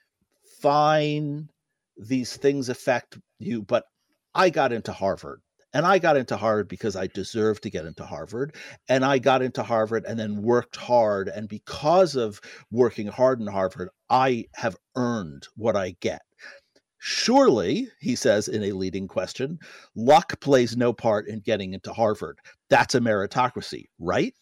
fine, these things affect you, but I got into Harvard. And I got into Harvard because I deserved to get into Harvard. And I got into Harvard and then worked hard. And because of working hard in Harvard, I have earned what I get. Surely, he says in a leading question, luck plays no part in getting into Harvard. That's a meritocracy, right?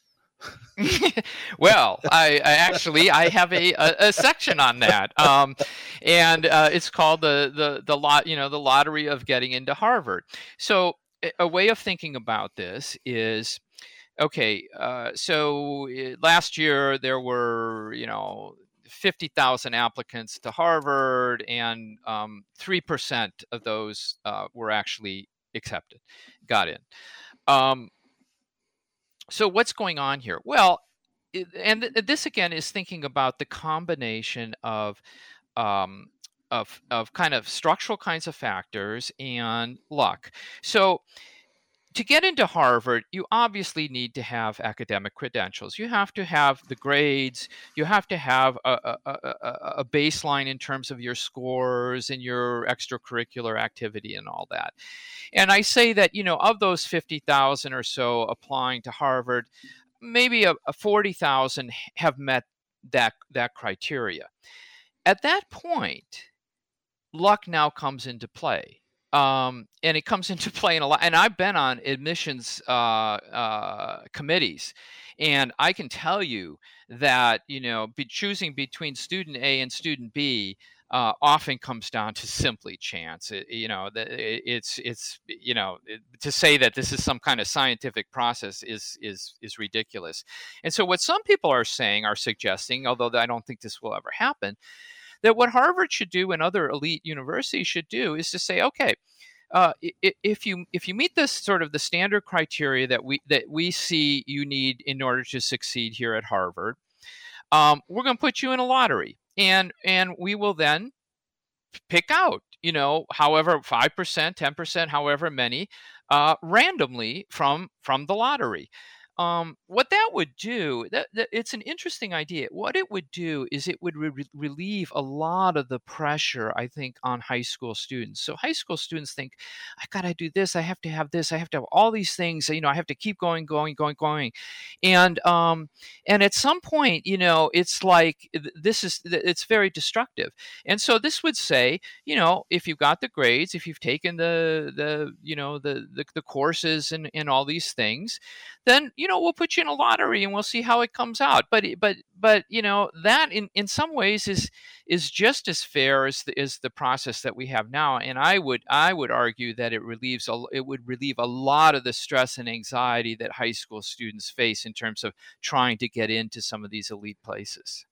Well, I, I actually I have a, a, a section on that, um, and uh, it's called the the the lot you know the lottery of getting into Harvard. So a way of thinking about this is, okay, uh, so last year there were you know fifty thousand applicants to Harvard, and um, three percent of those uh, were actually accepted, got in. Um, so what's going on here? Well, it, and th- this again is thinking about the combination of um, of of kind of structural kinds of factors and luck. So to get into Harvard, you obviously need to have academic credentials. You have to have the grades. You have to have a, a, a, a baseline in terms of your scores and your extracurricular activity and all that. And I say that, you know, of those fifty thousand or so applying to Harvard, maybe a, a forty thousand have met that that criteria. At that point, luck now comes into play. Um, and it comes into play in a lot. And I've been on admissions uh, uh, committees, and I can tell you that, you know, be choosing between student A and student B uh, often comes down to simply chance. It, you know, it, it's it's you know it, to say that this is some kind of scientific process is is is ridiculous. And so, what some people are saying, are suggesting, although I don't think this will ever happen, that what Harvard should do and other elite universities should do is to say, okay, uh, if you if you meet this sort of the standard criteria that we that we see you need in order to succeed here at Harvard, um, we're going to put you in a lottery, and and we will then pick out, you know, however five percent, ten percent, however many, uh, randomly from from the lottery. Um, what that would do, that, that, it's an interesting idea. What it would do is it would re- relieve a lot of the pressure, I think, on high school students. So high school students think, I got to do this, I have to have this, I have to have all these things, you know, I have to keep going, going, going, going. And um, and at some point, you know, it's like, this is, it's very destructive. And so this would say, you know, if you've got the grades, if you've taken the, the you know, the, the, the courses and, and all these things, then, you know, we'll put you in a lottery and we'll see how it comes out. But but but you know, that in, in some ways is is just as fair as the, as the process that we have now. And I would I would argue that it relieves a, it would relieve a lot of the stress and anxiety that high school students face in terms of trying to get into some of these elite places.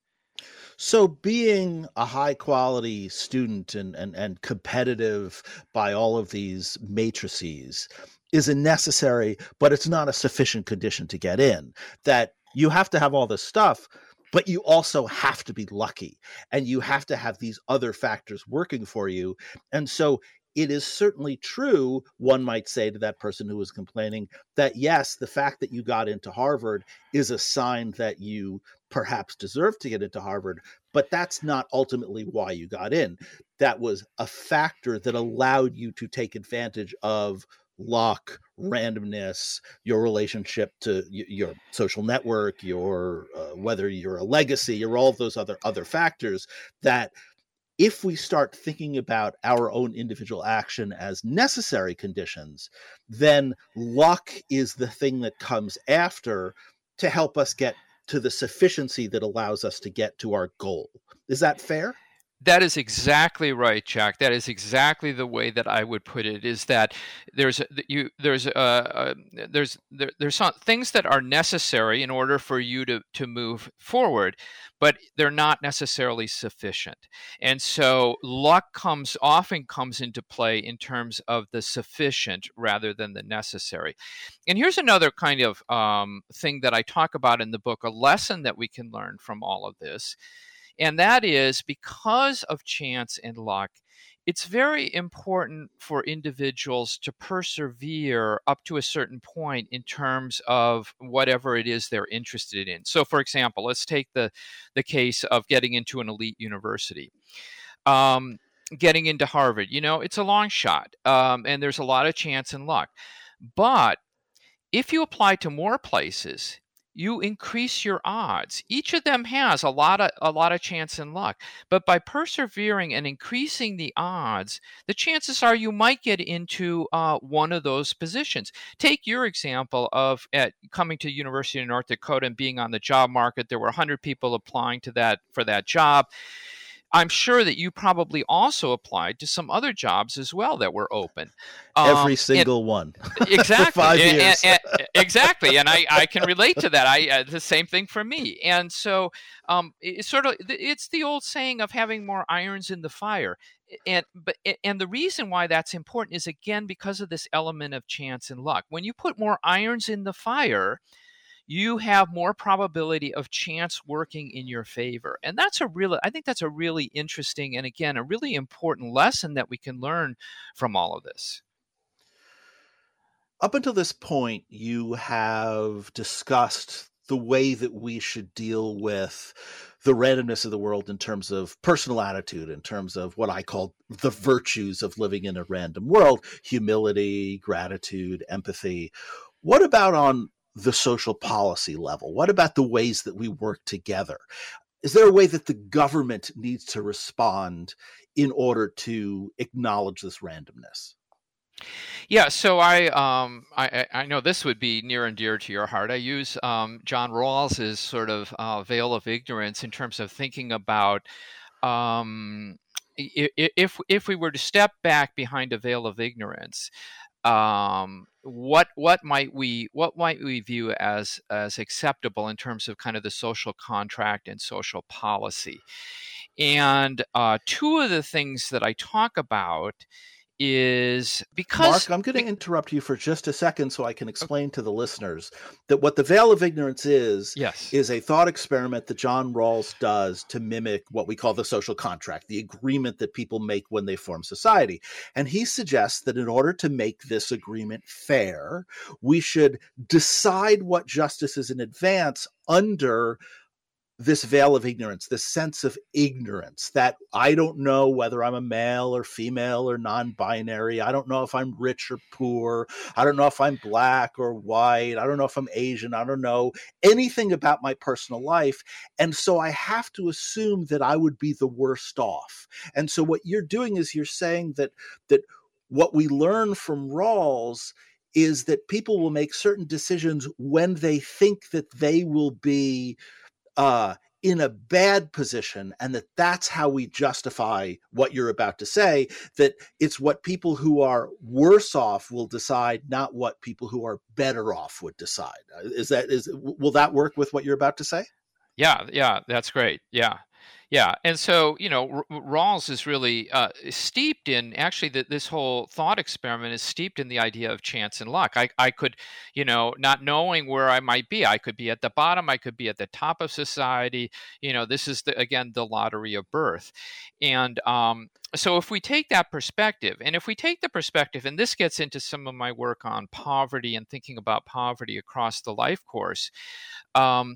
So being a high quality student and, and, and competitive by all of these matrices is a necessary, but it's not a sufficient condition to get in. That you have to have all this stuff, but you also have to be lucky, and you have to have these other factors working for you. And so it is certainly true, one might say to that person who was complaining, that yes, the fact that you got into Harvard is a sign that you perhaps deserve to get into Harvard, but that's not ultimately why you got in. That was a factor that allowed you to take advantage of luck, randomness, your relationship to y- your social network, your uh, whether you're a legacy, or all of those other other factors that, if we start thinking about our own individual action as necessary conditions, then luck is the thing that comes after to help us get to the sufficiency that allows us to get to our goal. Is that fair? That is exactly right, Jack. That is exactly the way that I would put it. Is that there's you there's uh, uh there's there, there's some things that are necessary in order for you to to move forward, but they're not necessarily sufficient. And so luck comes often comes into play in terms of the sufficient rather than the necessary. And here's another kind of um, thing that I talk about in the book, a lesson that we can learn from all of this. And that is, because of chance and luck, it's very important for individuals to persevere up to a certain point in terms of whatever it is they're interested in. So, for example, let's take the, the case of getting into an elite university. Um, getting into Harvard, you know, it's a long shot, um, and there's a lot of chance and luck. But if you apply to more places, you increase your odds. Each of them has a lot of a lot of chance and luck, but by persevering and increasing the odds, the chances are you might get into uh, one of those positions. Take your example of at coming to University of North Dakota and being on the job market. There were one hundred people applying to that for that job. I'm sure that you probably also applied to some other jobs as well that were open. Um, Every single and, one. Exactly. For five and, years. and, and, exactly. And I, I can relate to that. I uh, the same thing for me. And so um, it's sort of, it's the old saying of having more irons in the fire. And but and the reason why that's important is, again, because of this element of chance and luck. When you put more irons in the fire, you have more probability of chance working in your favor. And that's a really, I think that's a really interesting and, again, a really important lesson that we can learn from all of this. Up until this point, you have discussed the way that we should deal with the randomness of the world in terms of personal attitude, in terms of what I call the virtues of living in a random world: humility, gratitude, empathy. What about on the social policy level? What about the ways that we work together? Is there a way that the government needs to respond in order to acknowledge this randomness? Yeah, so I, um, I I know this would be near and dear to your heart. I use um, John Rawls's sort of uh, veil of ignorance in terms of thinking about um, if if we were to step back behind a veil of ignorance, um, what what might we what might we view as as acceptable in terms of kind of the social contract and social policy? And uh, two of the things that I talk about is because Mark, I'm going to interrupt you for just a second so I can explain to the listeners that what the veil of ignorance is, yes. is a thought experiment that John Rawls does to mimic what we call the social contract, the agreement that people make when they form society. And he suggests that in order to make this agreement fair, we should decide what justice is in advance under this veil of ignorance, this sense of ignorance that I don't know whether I'm a male or female or non-binary. I don't know if I'm rich or poor. I don't know if I'm black or white. I don't know if I'm Asian. I don't know anything about my personal life. And so I have to assume that I would be the worst off. And so what you're doing is you're saying that that what we learn from Rawls is that people will make certain decisions when they think that they will be Uh, in a bad position, and that that's how we justify what you're about to say, that it's what people who are worse off will decide, not what people who are better off would decide. Is that, is, will that work with what you're about to say? Yeah, yeah, that's great. Yeah. Yeah, and so, you know, R- Rawls is really uh, steeped in, actually, that this whole thought experiment is steeped in the idea of chance and luck. I, I could, you know, not knowing where I might be, I could be at the bottom, I could be at the top of society. You know, this is, the, again, the lottery of birth. And um, so if we take that perspective, and if we take the perspective, and this gets into some of my work on poverty and thinking about poverty across the life course, um,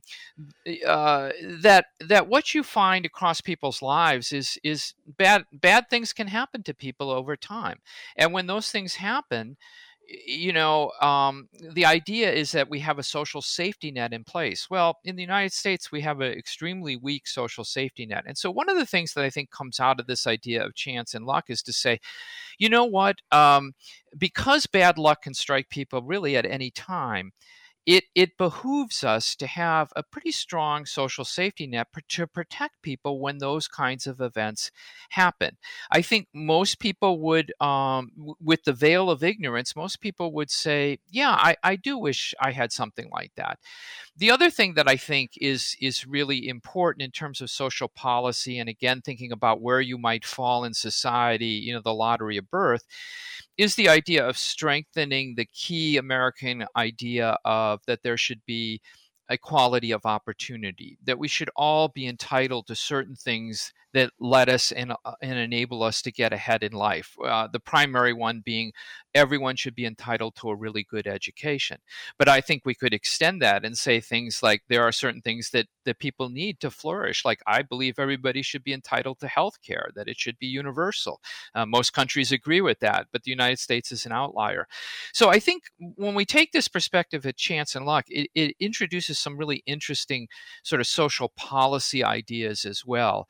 uh, that that what you find across people's lives is is bad bad things can happen to people over time, and when those things happen, you know, um, the idea is that we have a social safety net in place. Well, in the United States, we have an extremely weak social safety net, and so one of the things that I think comes out of this idea of chance and luck is to say, you know what, um, because bad luck can strike people really at any time, It it behooves us to have a pretty strong social safety net pr- to protect people when those kinds of events happen. I think most people would, um, w- with the veil of ignorance, most people would say, yeah, I, I do wish I had something like that. The other thing that I think is is really important in terms of social policy, and again, thinking about where you might fall in society, you know, the lottery of birth, is the idea of strengthening the key American idea of that there should be equality of opportunity, that we should all be entitled to certain things that let us and, uh, and enable us to get ahead in life. Uh, the primary one being everyone should be entitled to a really good education. But I think we could extend that and say things like there are certain things that, that people need to flourish. Like I believe everybody should be entitled to health care, that it should be universal. Uh, most countries agree with that, but the United States is an outlier. So I think when we take this perspective at chance and luck, it, it introduces some really interesting sort of social policy ideas as well.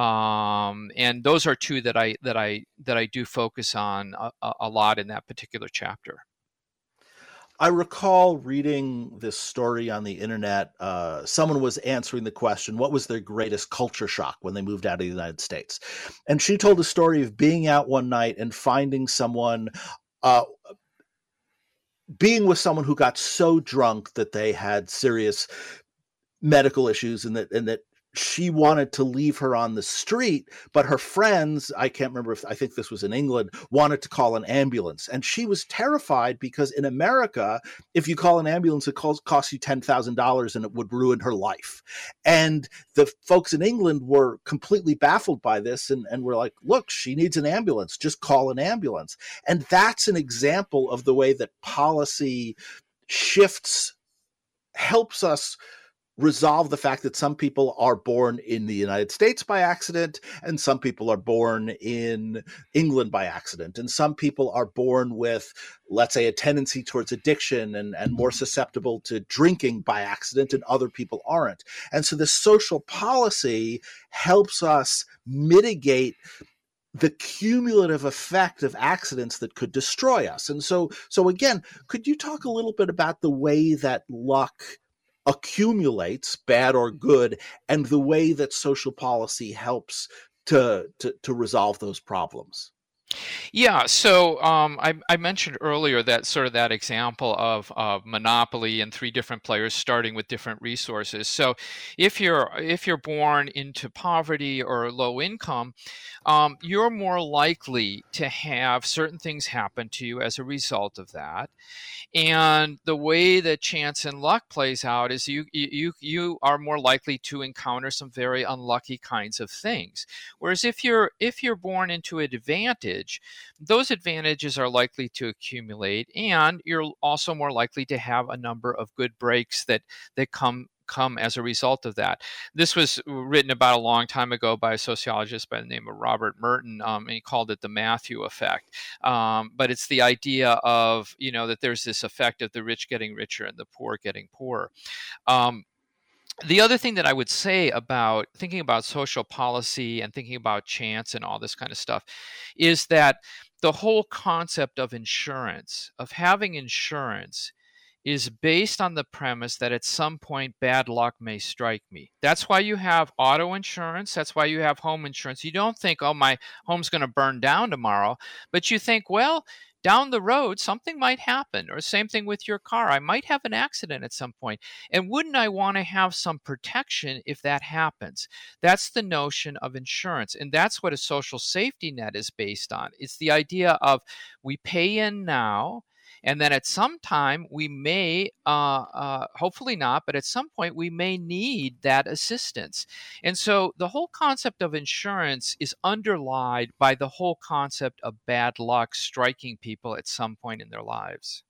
Um, and those are two that I that I that I do focus on a, a lot in that particular chapter. I recall reading this story on the internet. Uh, someone was answering the question, what was their greatest culture shock when they moved out of the United States? And she told a story of being out one night and finding someone, uh, being with someone who got so drunk that they had serious medical issues, and that and that she wanted to leave her on the street, but her friends, I can't remember if I think this was in England, wanted to call an ambulance. And she was terrified because in America, if you call an ambulance, it calls, costs you ten thousand dollars and it would ruin her life. And the folks in England were completely baffled by this and, and were like, look, she needs an ambulance, just call an ambulance. And that's an example of the way that policy shifts, helps us resolve the fact that some people are born in the United States by accident and some people are born in England by accident. And some people are born with, let's say, a tendency towards addiction and, and more susceptible to drinking by accident, and other people aren't. And so the social policy helps us mitigate the cumulative effect of accidents that could destroy us. And so, so again, could you talk a little bit about the way that luck accumulates, bad or good, and the way that social policy helps to to, to resolve those problems? Yeah, so um, I, I mentioned earlier that sort of that example of uh, monopoly and three different players starting with different resources. So if you're if you're born into poverty or low income, um, you're more likely to have certain things happen to you as a result of that. And the way that chance and luck plays out is you you you are more likely to encounter some very unlucky kinds of things. Whereas if you're if you're born into an advantage, those advantages are likely to accumulate, and you're also more likely to have a number of good breaks that that come come as a result of that. This was written about a long time ago by a sociologist by the name of Robert Merton, um, and he called it the Matthew effect. Um, but it's the idea of, you know, that there's this effect of the rich getting richer and the poor getting poorer. Um, The other thing that I would say about thinking about social policy and thinking about chance and all this kind of stuff is that the whole concept of insurance, of having insurance, is based on the premise that at some point bad luck may strike me. That's why you have auto insurance. That's why you have home insurance. You don't think, oh, my home's going to burn down tomorrow, but you think, well, down the road, something might happen. Or same thing with your car. I might have an accident at some point. And wouldn't I want to have some protection if that happens? That's the notion of insurance. And that's what a social safety net is based on. It's the idea of we pay in now, and then at some time we may, uh, uh, hopefully not, but at some point we may need that assistance. And so the whole concept of insurance is underlied by the whole concept of bad luck striking people at some point in their lives.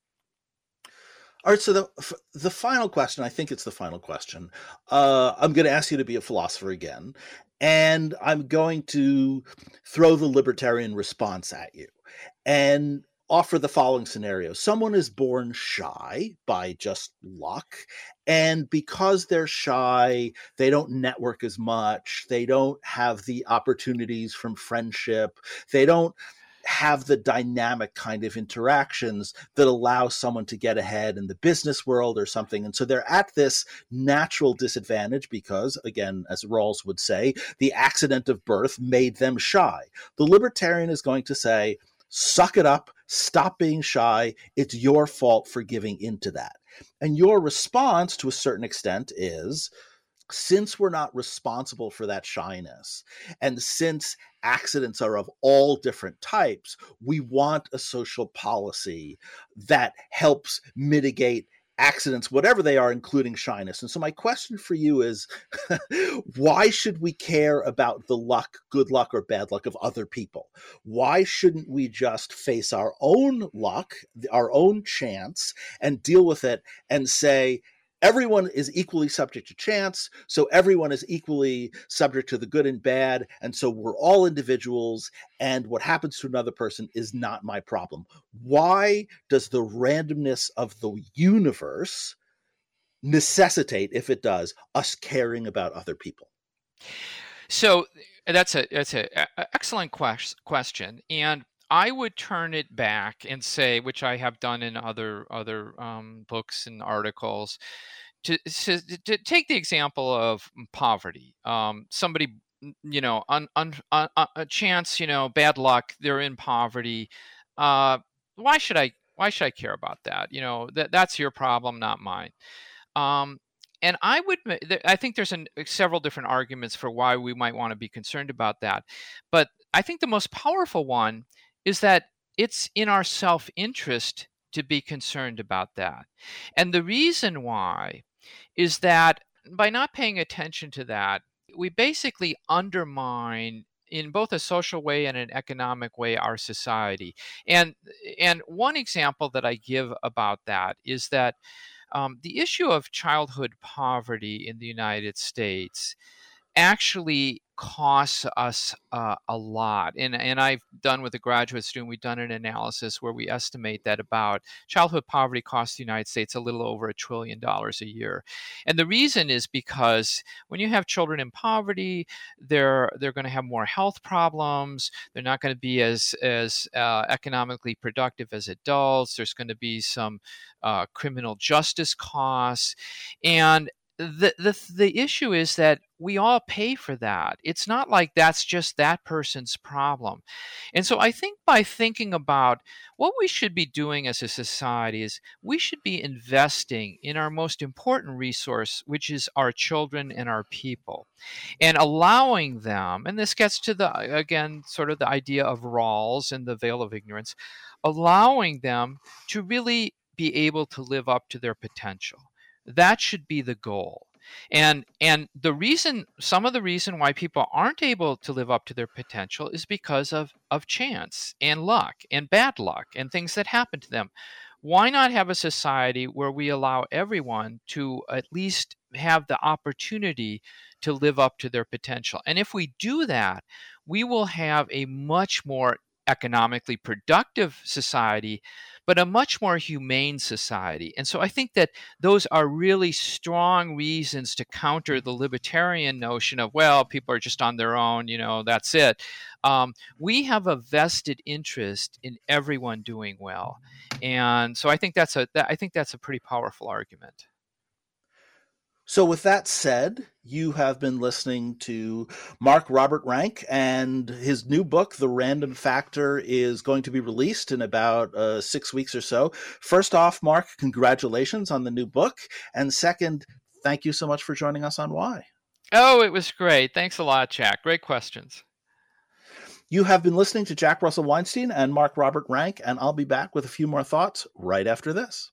All right, so the the final question, I think it's the final question. Uh, I'm going to ask you to be a philosopher again, and I'm going to throw the libertarian response at you. And offer the following scenario. Someone is born shy by just luck, and because they're shy, they don't network as much, they don't have the opportunities from friendship, they don't have the dynamic kind of interactions that allow someone to get ahead in the business world or something. And so they're at this natural disadvantage because, again, as Rawls would say, the accident of birth made them shy. The libertarian is going to say, suck it up, stop being shy, it's your fault for giving into that. And your response, to a certain extent, is, since we're not responsible for that shyness, and since accidents are of all different types, we want a social policy that helps mitigate accidents, whatever they are, including shyness. And so my question for you is, why should we care about the luck, good luck or bad luck of other people? Why shouldn't we just face our own luck, our own chance, and deal with it and say, everyone is equally subject to chance, so everyone is equally subject to the good and bad, and so we're all individuals, and what happens to another person is not my problem. Why does the randomness of the universe necessitate, if it does, us caring about other people? So that's a that's an excellent quest- question, and I would turn it back and say, which I have done in other other um, books and articles, to, to, to take the example of poverty. Um, somebody, you know, un, un, un, a chance, you know, bad luck, they're in poverty. Uh, why should I why should I care about that? You know, that that's your problem, not mine. Um, and I would, I think there's an, several different arguments for why we might want to be concerned about that. But I think the most powerful one is that it's in our self-interest to be concerned about that. And the reason why is that by not paying attention to that, we basically undermine, in both a social way and an economic way, our society. And and one example that I give about that is that um, the issue of childhood poverty in the United States actually costs us uh, a lot. And, and I've done with a graduate student, we've done an analysis where we estimate that about childhood poverty costs the United States a little over a trillion dollars a year. And the reason is because when you have children in poverty, they're they're going to have more health problems. They're not going to be as, as uh, economically productive as adults. There's going to be some uh, criminal justice costs. And The, the the issue is that we all pay for that. It's not like that's just that person's problem. And so I think by thinking about what we should be doing as a society is we should be investing in our most important resource, which is our children and our people, and allowing them, and this gets to the, again, sort of the idea of Rawls and the veil of ignorance, allowing them to really be able to live up to their potential. That should be the goal. And and the reason, some of the reason why people aren't able to live up to their potential is because of, of chance and luck and bad luck and things that happen to them. Why not have a society where we allow everyone to at least have the opportunity to live up to their potential? And if we do that, we will have a much more economically productive society, but a much more humane society. And so I think that those are really strong reasons to counter the libertarian notion of, well, people are just on their own, you know, that's it. Um, we have a vested interest in everyone doing well. And so I think that's a, that, I think that's a pretty powerful argument. So with that said, you have been listening to Mark Robert Rank, and his new book, The Random Factor, is going to be released in about uh, six weeks or so. First off, Mark, congratulations on the new book. And second, thank you so much for joining us on Why. Oh, it was great. Thanks a lot, Jack. Great questions. You have been listening to Jack Russell Weinstein and Mark Robert Rank, and I'll be back with a few more thoughts right after this.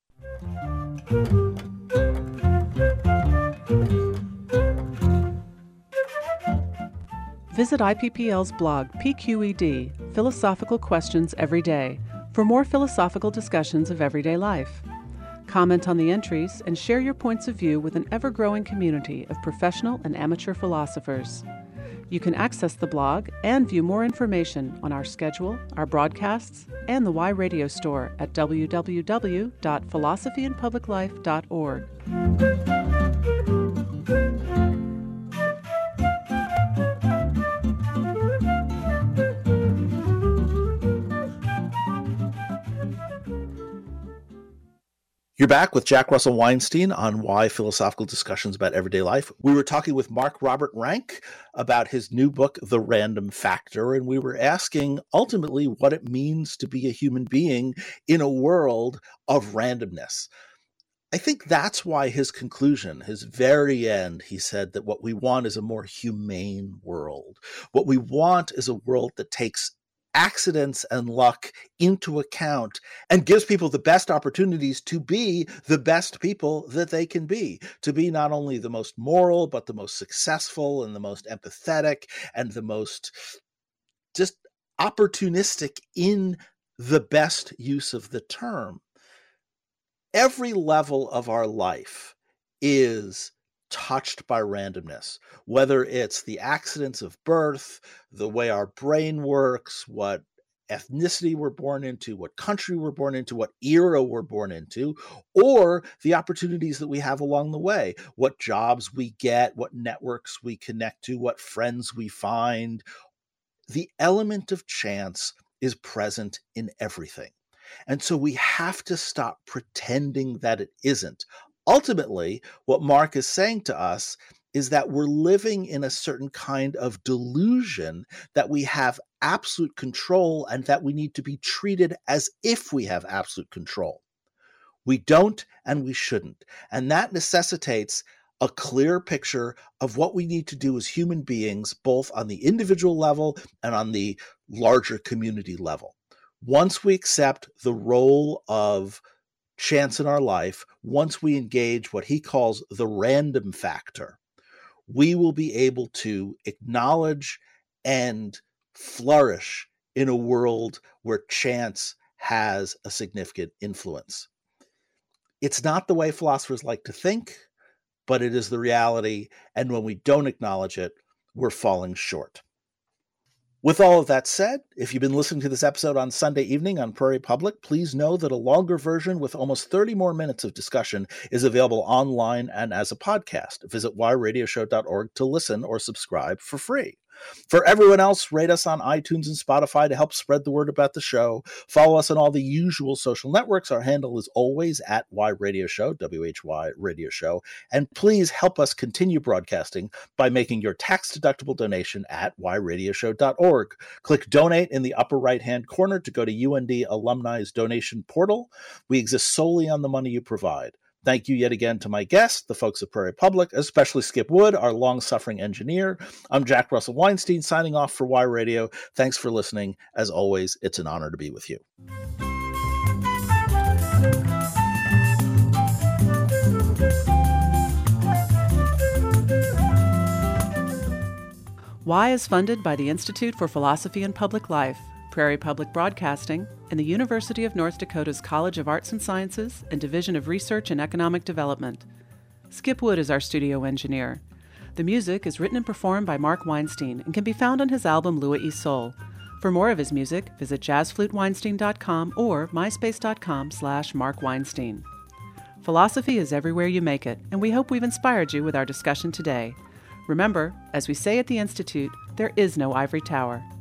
Visit I P P L's blog, P Q E D, Philosophical Questions Every Day, for more philosophical discussions of everyday life. Comment on the entries and share your points of view with an ever-growing community of professional and amateur philosophers. You can access the blog and view more information on our schedule, our broadcasts, and the Y Radio store at w w w dot philosophy and public life dot org. You're back with Jack Russell Weinstein on Why Philosophical Discussions About Everyday Life. We were talking with Mark Robert Rank about his new book, The Random Factor, and we were asking ultimately what it means to be a human being in a world of randomness. I think that's why his conclusion, his very end, he said that what we want is a more humane world. What we want is a world that takes accidents and luck into account and gives people the best opportunities to be the best people that they can be, to be not only the most moral, but the most successful and the most empathetic and the most just opportunistic in the best use of the term. Every level of our life is touched by randomness, whether it's the accidents of birth, the way our brain works, what ethnicity we're born into, what country we're born into, what era we're born into, or the opportunities that we have along the way, what jobs we get, what networks we connect to, what friends we find. The element of chance is present in everything. And so we have to stop pretending that it isn't. Ultimately, what Mark is saying to us is that we're living in a certain kind of delusion that we have absolute control and that we need to be treated as if we have absolute control. We don't, and we shouldn't. And that necessitates a clear picture of what we need to do as human beings, both on the individual level and on the larger community level. Once we accept the role of chance in our life, once we engage what he calls the random factor, we will be able to acknowledge and flourish in a world where chance has a significant influence. It's not the way philosophers like to think, but it is the reality, and when we don't acknowledge it, we're falling short. With all of that said, if you've been listening to this episode on Sunday evening on Prairie Public, please know that a longer version with almost thirty more minutes of discussion is available online and as a podcast. Visit why radio show dot org to listen or subscribe for free. For everyone else, rate us on iTunes and Spotify to help spread the word about the show. Follow us on all the usual social networks. Our handle is always at Why Radio Show, W H Y Radio Show. And please help us continue broadcasting by making your tax-deductible donation at why radio show dot org. Click Donate in the upper right-hand corner to go to U N D Alumni's donation portal. We exist solely on the money you provide. Thank you yet again to my guests, the folks at Prairie Public, especially Skip Wood, our long-suffering engineer. I'm Jack Russell Weinstein, signing off for Y Radio. Thanks for listening. As always, it's an honor to be with you. Y is funded by the Institute for Philosophy and Public Life, Prairie Public Broadcasting, and the University of North Dakota's College of Arts and Sciences and Division of Research and Economic Development. Skip Wood is our studio engineer. The music is written and performed by Mark Weinstein and can be found on his album Lua y Sol. For more of his music, visit jazz flute weinstein dot com or myspace dot com slash Mark Weinstein. Philosophy is everywhere you make it, and we hope we've inspired you with our discussion today. Remember, as we say at the Institute, there is no ivory tower.